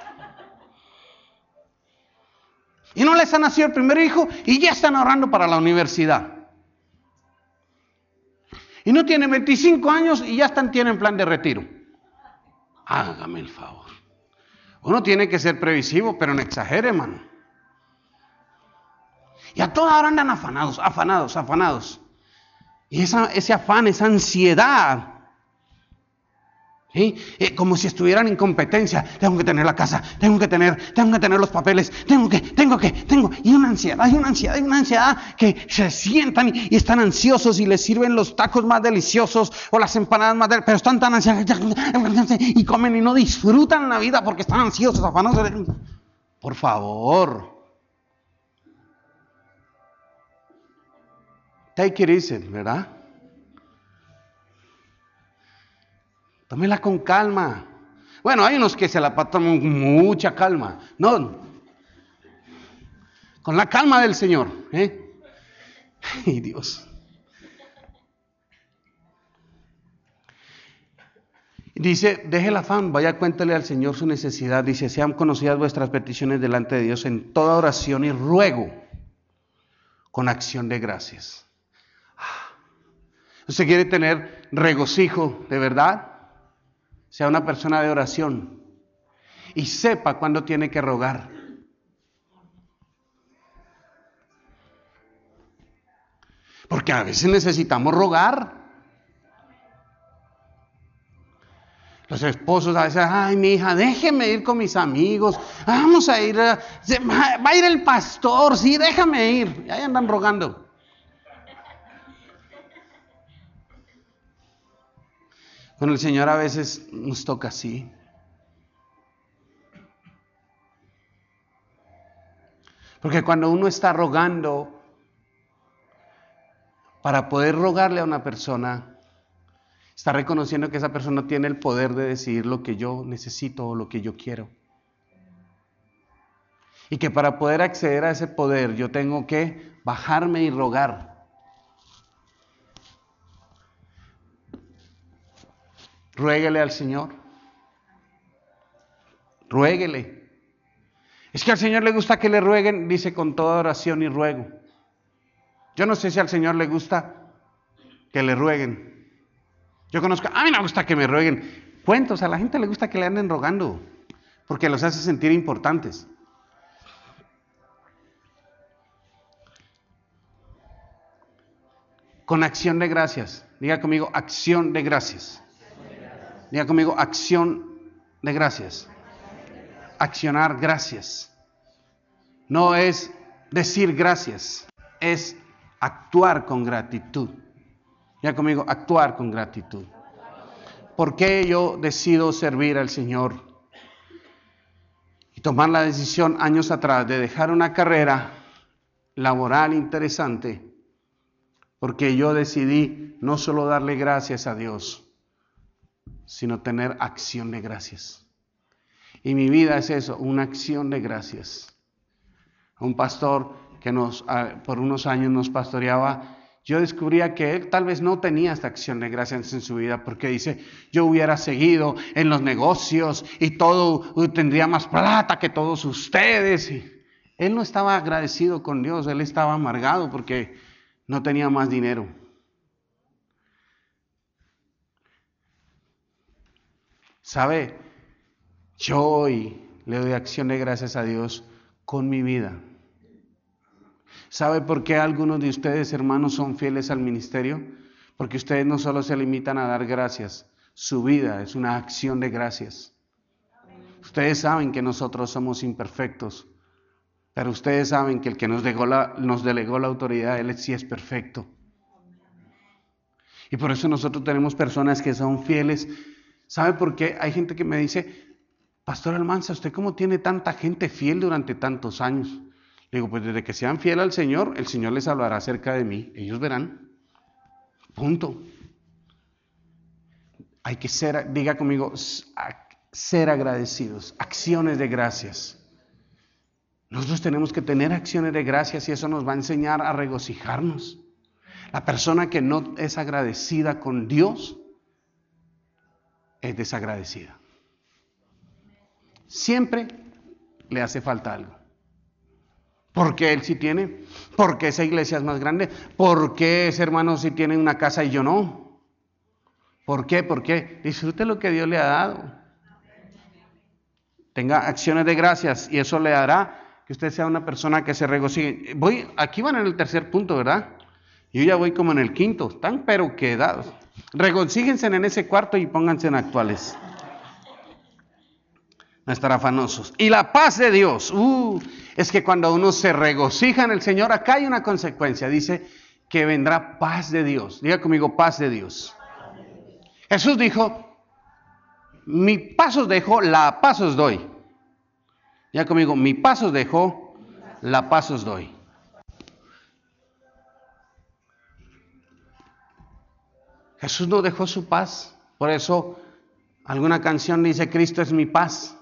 Y no les ha nacido el primer hijo y ya están ahorrando para la universidad. Y no tienen veinticinco años y ya están, tienen plan de retiro. Hágame el favor. Uno tiene que ser previsivo, pero no exagere, hermano. Y a toda hora andan afanados, afanados, afanados. Y esa, ese afán, esa ansiedad, ¿sí? Eh, como si estuvieran en competencia. Tengo que tener la casa, tengo que tener, tengo que tener los papeles, tengo que, tengo que, tengo. Y una ansiedad, y una ansiedad, y una ansiedad que se sientan y, y están ansiosos y les sirven los tacos más deliciosos o las empanadas más deliciosas, pero están tan ansiosos y comen y no disfrutan la vida porque están ansiosos, afanosos. Por favor. Take it easy, ¿verdad? Tómela con calma. Bueno, hay unos que se la toman con mucha calma. No, con la calma del Señor. ¿eh? Ay, Dios. Dice, deje el afán, vaya, cuéntele al Señor su necesidad. Dice, sean conocidas vuestras peticiones delante de Dios en toda oración y ruego con acción de gracias. ¿Usted quiere tener regocijo de verdad? Sea una persona de oración y sepa cuándo tiene que rogar. Porque a veces necesitamos rogar. Los esposos a veces, ay, mi hija, déjeme ir con mis amigos, vamos a ir, a, va a ir el pastor, sí, déjame ir. Y ahí andan rogando. Con el Señor a veces nos toca así. Porque cuando uno está rogando, para poder rogarle a una persona, está reconociendo que esa persona tiene el poder de decidir lo que yo necesito o lo que yo quiero. Y que para poder acceder a ese poder yo tengo que bajarme y rogar. Ruéguele al Señor. Ruéguele. Es que al Señor le gusta que le rueguen, dice, con toda oración y ruego. Yo no sé si al Señor le gusta que le rueguen. Yo conozco, a mí me gusta que me rueguen. Cuentos, a la gente le gusta que le anden rogando, porque los hace sentir importantes. Con acción de gracias. Diga conmigo, acción de gracias. Diga conmigo, acción de gracias. Accionar gracias. No es decir gracias, es actuar con gratitud. Ya conmigo, actuar con gratitud. ¿Por qué yo decido servir al Señor? Y tomar la decisión años atrás de dejar una carrera laboral interesante. Porque yo decidí no solo darle gracias a Dios, sino tener acción de gracias. Y mi vida es eso, una acción de gracias. Un pastor que nos, por unos años nos pastoreaba, yo descubría que él tal vez no tenía esta acción de gracias en su vida, porque dice, yo hubiera seguido en los negocios y todo, tendría más plata que todos ustedes. Y él no estaba agradecido con Dios, él estaba amargado porque no tenía más dinero. ¿Sabe? Yo hoy le doy acción de gracias a Dios con mi vida. ¿Sabe por qué algunos de ustedes, hermanos, son fieles al ministerio? Porque ustedes no solo se limitan a dar gracias, su vida es una acción de gracias. Ustedes saben que nosotros somos imperfectos, pero ustedes saben que el que nos delegó la, nos delegó la autoridad, Él sí es perfecto. Y por eso nosotros tenemos personas que son fieles. ¿Sabe por qué? Hay gente que me dice, Pastor Almanza, ¿usted cómo tiene tanta gente fiel durante tantos años? Digo, pues desde que sean fieles al Señor, el Señor les hablará acerca de mí. Ellos verán. Punto. Hay que ser, diga conmigo, ser agradecidos. Acciones de gracias. Nosotros tenemos que tener acciones de gracias y eso nos va a enseñar a regocijarnos. La persona que no es agradecida con Dios es desagradecida. Siempre le hace falta algo. ¿Por qué él sí tiene? ¿Por qué esa iglesia es más grande? ¿Por qué ese hermano sí tiene una casa y yo no? ¿Por qué? ¿Por qué? Disfrute lo que Dios le ha dado. Tenga acciones de gracias y eso le hará que usted sea una persona que se regocije. Voy, aquí van en el tercer punto, ¿verdad? Yo ya voy como en el quinto. Están pero quedados. Regocíjense en ese cuarto y pónganse en actuales. No estar afanosos. Y la paz de Dios. Uh, es que cuando uno se regocija en el Señor, acá hay una consecuencia. Dice que vendrá paz de Dios. Diga conmigo, paz de Dios. Jesús dijo, mi paz os dejo, la paz os doy. Diga conmigo, mi paz os dejo, la paz os doy. Jesús nos dejó su paz. Por eso Alguna canción dice, Cristo es mi paz.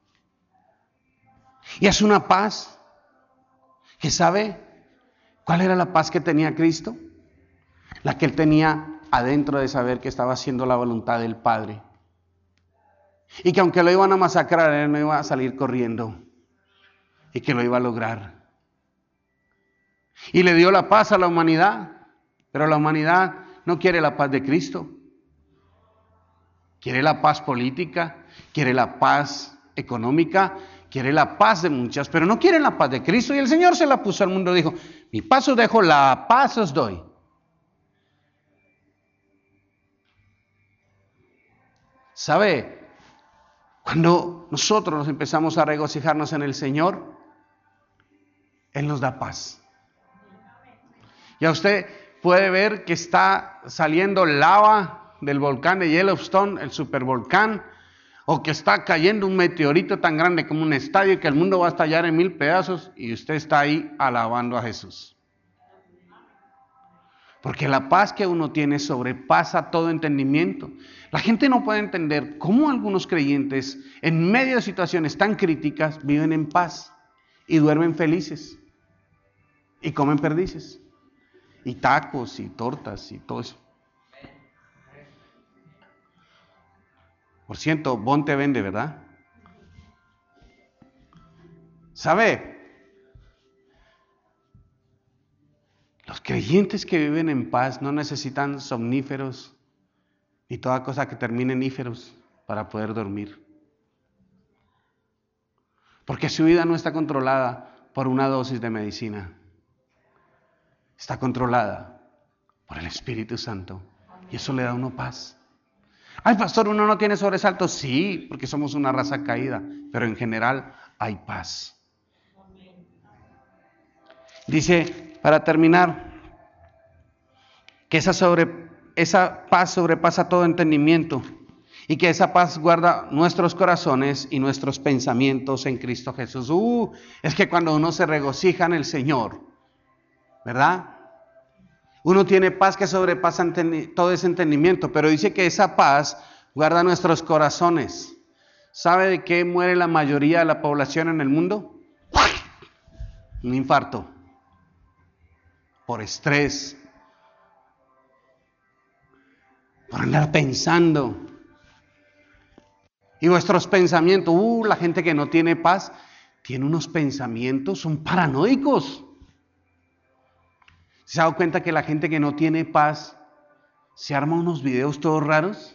Y es una paz que sabe cuál era la paz que tenía Cristo. La que él tenía adentro de saber que estaba haciendo la voluntad del Padre. Y que aunque lo iban a masacrar, él no iba a salir corriendo. Y que lo iba a lograr. Y le dio la paz a la humanidad. Pero la humanidad no quiere la paz de Cristo. Quiere la paz política, quiere la paz económica, quiere la paz de muchas, pero no quiere la paz de Cristo. Y el Señor se la puso al mundo, dijo, mi paz os dejo, la paz os doy. ¿Sabe? Cuando nosotros nos empezamos a regocijarnos en el Señor, Él nos da paz. Ya usted puede ver que está saliendo lava del volcán de Yellowstone, el supervolcán, o que está cayendo un meteorito tan grande como un estadio y que el mundo va a estallar en mil pedazos y usted está ahí alabando a Jesús. Porque la paz que uno tiene sobrepasa todo entendimiento. La gente no puede entender cómo algunos creyentes en medio de situaciones tan críticas viven en paz y duermen felices y comen perdices y tacos y tortas y todo eso. Por cierto, Bon te vende, ¿verdad? ¿Sabe? Los creyentes que viven en paz no necesitan somníferos ni toda cosa que termine en íferos para poder dormir. Porque su vida no está controlada por una dosis de medicina. Está controlada por el Espíritu Santo. Y eso le da a uno paz. Ay, pastor, ¿uno no tiene sobresaltos? Sí, porque somos una raza caída, pero en general hay paz. Dice, para terminar, que esa, sobre, esa paz sobrepasa todo entendimiento y que esa paz guarda nuestros corazones y nuestros pensamientos en Cristo Jesús. Uh, es que cuando uno se regocija en el Señor, ¿verdad? Uno tiene paz que sobrepasa todo ese entendimiento, pero dice que esa paz guarda nuestros corazones. ¿Sabe de qué muere la mayoría de la población en el mundo? Un infarto. Por estrés. Por andar pensando. Y vuestros pensamientos, uh, la gente que no tiene paz, tiene unos pensamientos, son paranoicos. ¿Se ha dado cuenta que la gente que no tiene paz se arma unos videos todos raros?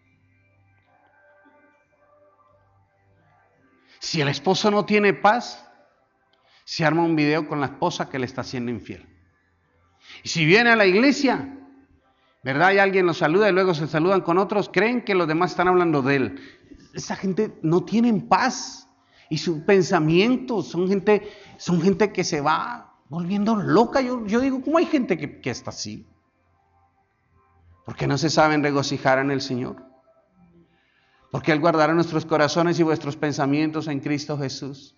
Si el esposo no tiene paz, se arma un video con la esposa que le está haciendo infiel. Y si viene a la iglesia, ¿verdad? Y alguien los saluda y luego se saludan con otros, creen que los demás están hablando de él. Esa gente no tiene paz y sus pensamientos son gente, son gente que se va volviendo loca. Yo, yo digo, ¿cómo hay gente que, que está así? Porque no se saben regocijar en el Señor. Porque Él guardará nuestros corazones y vuestros pensamientos en Cristo Jesús.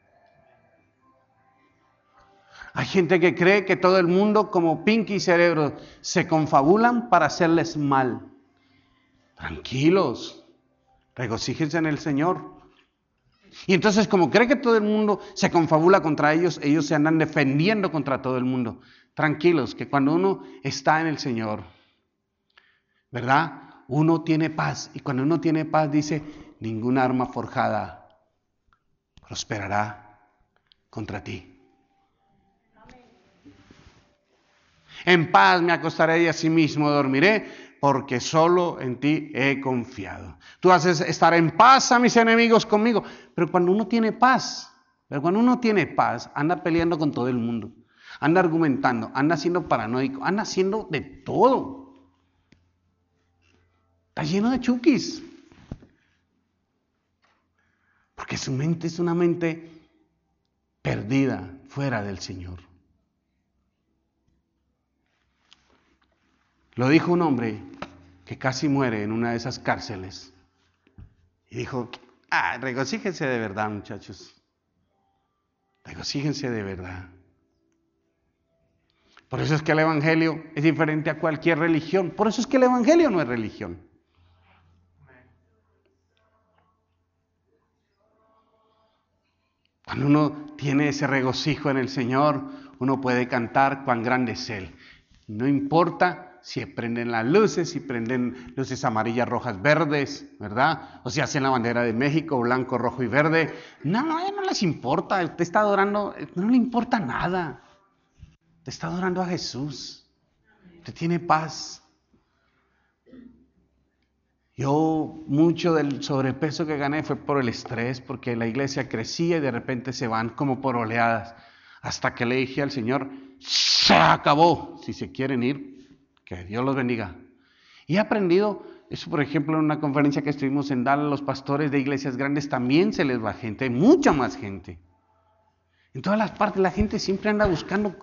Hay gente que cree que todo el mundo, como Pinky Cerebro, se confabulan para hacerles mal. Tranquilos, regocíjense en el Señor. Y entonces, como cree que todo el mundo se confabula contra ellos, ellos se andan defendiendo contra todo el mundo. Tranquilos, que cuando uno está en el Señor, ¿verdad? Uno tiene paz. Y cuando uno tiene paz, dice, ninguna arma forjada prosperará contra ti. En paz me acostaré y asimismo dormiré, porque solo en ti he confiado. Tú haces estar en paz a mis enemigos conmigo. Pero cuando uno tiene paz, pero cuando uno tiene paz, anda peleando con todo el mundo. Anda argumentando, anda siendo paranoico, anda haciendo de todo. Está lleno de chukis. Porque su mente es una mente perdida, fuera del Señor. Lo dijo un hombre que casi muere en una de esas cárceles. Y dijo, ah, regocíjense de verdad, muchachos. Regocíjense de verdad. Por eso es que el Evangelio es diferente a cualquier religión. Por eso es que el Evangelio no es religión. Cuando uno tiene ese regocijo en el Señor, uno puede cantar cuán grande es Él. No importa si prenden las luces, si prenden luces amarillas, rojas, verdes, ¿verdad? O si hacen la bandera de México, blanco, rojo y verde. No, no, no les importa. Usted está adorando, no le importa nada. Usted está adorando a Jesús. Usted tiene paz. Yo, mucho del sobrepeso que gané fue por el estrés, porque la iglesia crecía y de repente se van como por oleadas. Hasta que le dije al Señor, se acabó. Si se quieren ir, que Dios los bendiga. Y he aprendido, eso por ejemplo en una conferencia que estuvimos en Dallas, los pastores de iglesias grandes también se les va gente, hay mucha más gente. En todas las partes la gente siempre anda buscando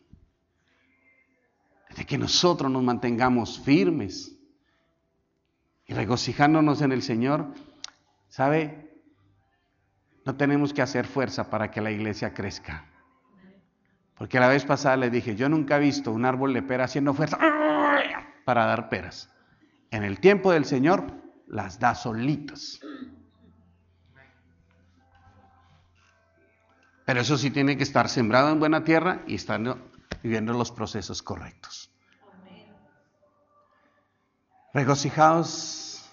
de que nosotros nos mantengamos firmes y regocijándonos en el Señor. ¿Sabe? No tenemos que hacer fuerza para que la iglesia crezca. Porque la vez pasada les dije, yo nunca he visto un árbol de pera haciendo fuerza para dar peras. En el tiempo del Señor las da solitas. Pero eso sí tiene que estar sembrado en buena tierra y estar viviendo los procesos correctos. Regocijados,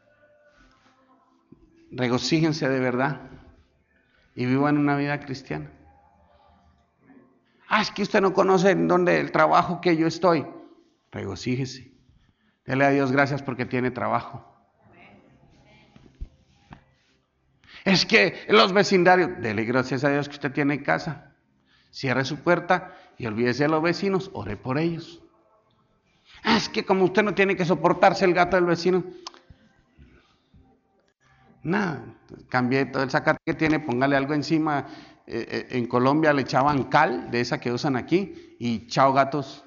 regocíjense de verdad y vivan una vida cristiana. Ah, es que usted no conoce en dónde el trabajo que yo estoy. Regocíjese. Dele a Dios gracias porque tiene trabajo. Es que los vecindarios, dele gracias a Dios que usted tiene casa. Cierre su puerta y olvídese de los vecinos, ore por ellos. Ah, es que como usted no tiene que soportarse el gato del vecino. Nada, cambie todo el zacate que tiene, póngale algo encima. Eh, eh, en Colombia le echaban cal, de esa que usan aquí, y chao gatos.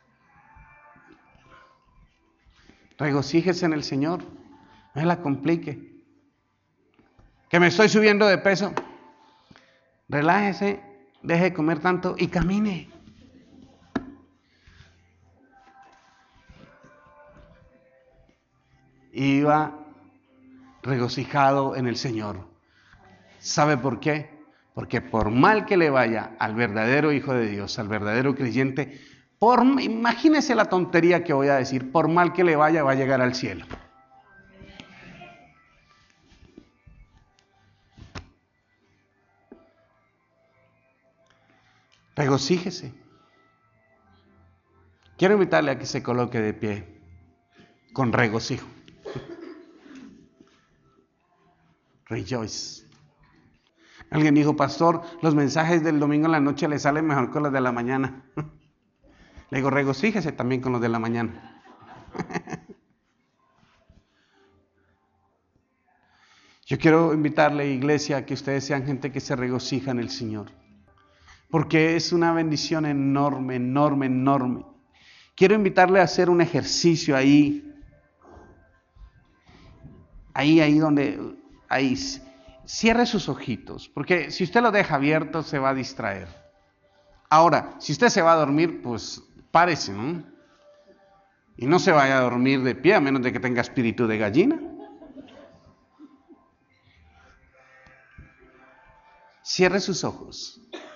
Regocíjese en el Señor, no se la complique. Que me estoy subiendo de peso, relájese, deje de comer tanto y camine. Iba regocijado en el Señor. ¿Sabe por qué? Porque por mal que le vaya al verdadero Hijo de Dios, al verdadero creyente, por, imagínese la tontería que voy a decir, por mal que le vaya va a llegar al cielo. Regocíjese. Quiero invitarle a que se coloque de pie con regocijo. Rejoice. Alguien dijo, pastor, los mensajes del domingo en la noche le salen mejor que los de la mañana. Le digo, regocíjese también con los de la mañana. Yo quiero invitarle, iglesia, a que ustedes sean gente que se regocija en el Señor. Porque es una bendición enorme, enorme, enorme. Quiero invitarle a hacer un ejercicio ahí. Ahí, ahí donde... Ahí, cierre sus ojitos, porque si usted lo deja abierto se va a distraer. Ahora, si usted se va a dormir, pues párese, ¿no? Y no se vaya a dormir de pie, a menos de que tenga espíritu de gallina. Cierre sus ojos.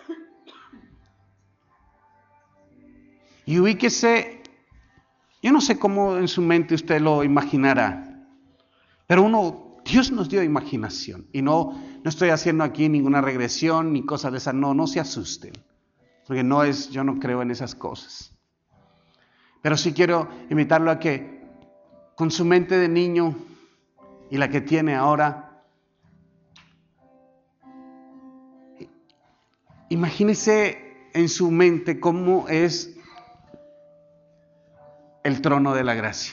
Y ubíquese, yo no sé cómo en su mente usted lo imaginará, pero uno... Dios nos dio imaginación y no, no estoy haciendo aquí ninguna regresión ni cosas de esas, no, no se asusten, porque no es, yo no creo en esas cosas. Pero sí quiero invitarlo a que con su mente de niño y la que tiene ahora, imagínese en su mente cómo es el trono de la gracia.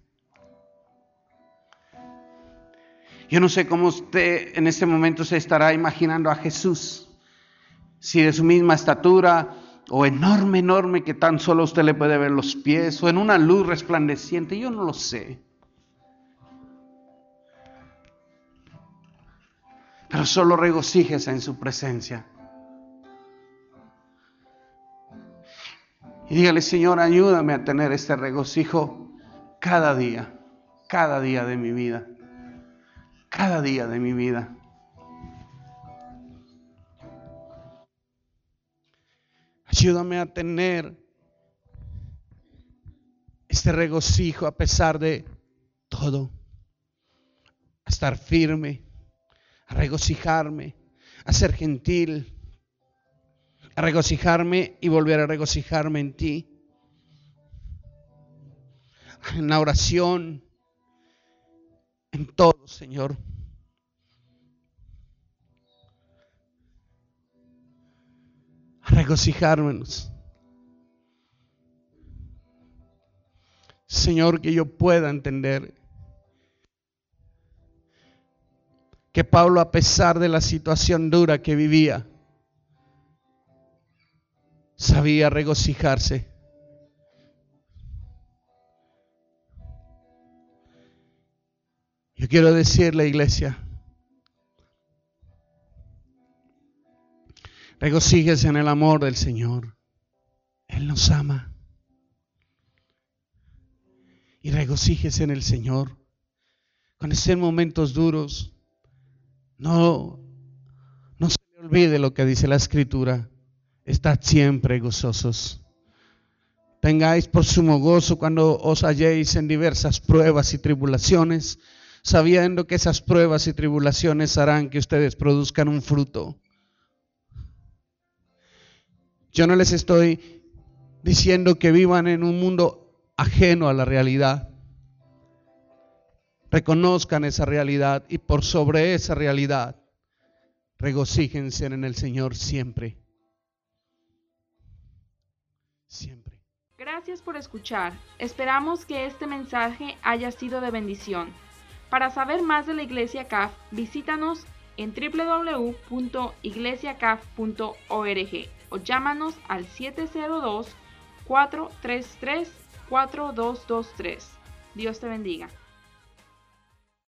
Yo no sé cómo usted en este momento se estará imaginando a Jesús, si de su misma estatura o enorme, enorme que tan solo usted le puede ver los pies, o en una luz resplandeciente, yo no lo sé. Pero solo regocíjese en su presencia. Y dígale, Señor, ayúdame a tener este regocijo cada día, cada día de mi vida. Cada día de mi vida. Ayúdame a tener este regocijo a pesar de todo. A estar firme, a regocijarme, a ser gentil, a regocijarme y volver a regocijarme en ti. En la oración, en todo, Señor. A regocijármenos. Señor, que yo pueda entender que Pablo, a pesar de la situación dura que vivía, sabía regocijarse. Yo quiero decirle, iglesia, regocíjese en el amor del Señor. Él nos ama. Y regocíjese en el Señor. Cuando estén momentos duros, no, no se le olvide lo que dice la Escritura. Estad siempre gozosos. Tengáis por sumo gozo cuando os halléis en diversas pruebas y tribulaciones, sabiendo que esas pruebas y tribulaciones harán que ustedes produzcan un fruto. Yo no les estoy diciendo que vivan en un mundo ajeno a la realidad. Reconozcan esa realidad y por sobre esa realidad regocíjense en el Señor siempre. Siempre. Gracias por escuchar. Esperamos que este mensaje haya sido de bendición. Para saber más de la Iglesia C A F, visítanos en doble u doble u doble u punto iglesia c a f punto org o llámanos al siete cero dos, cuatro tres tres, cuatro dos dos tres. Dios te bendiga.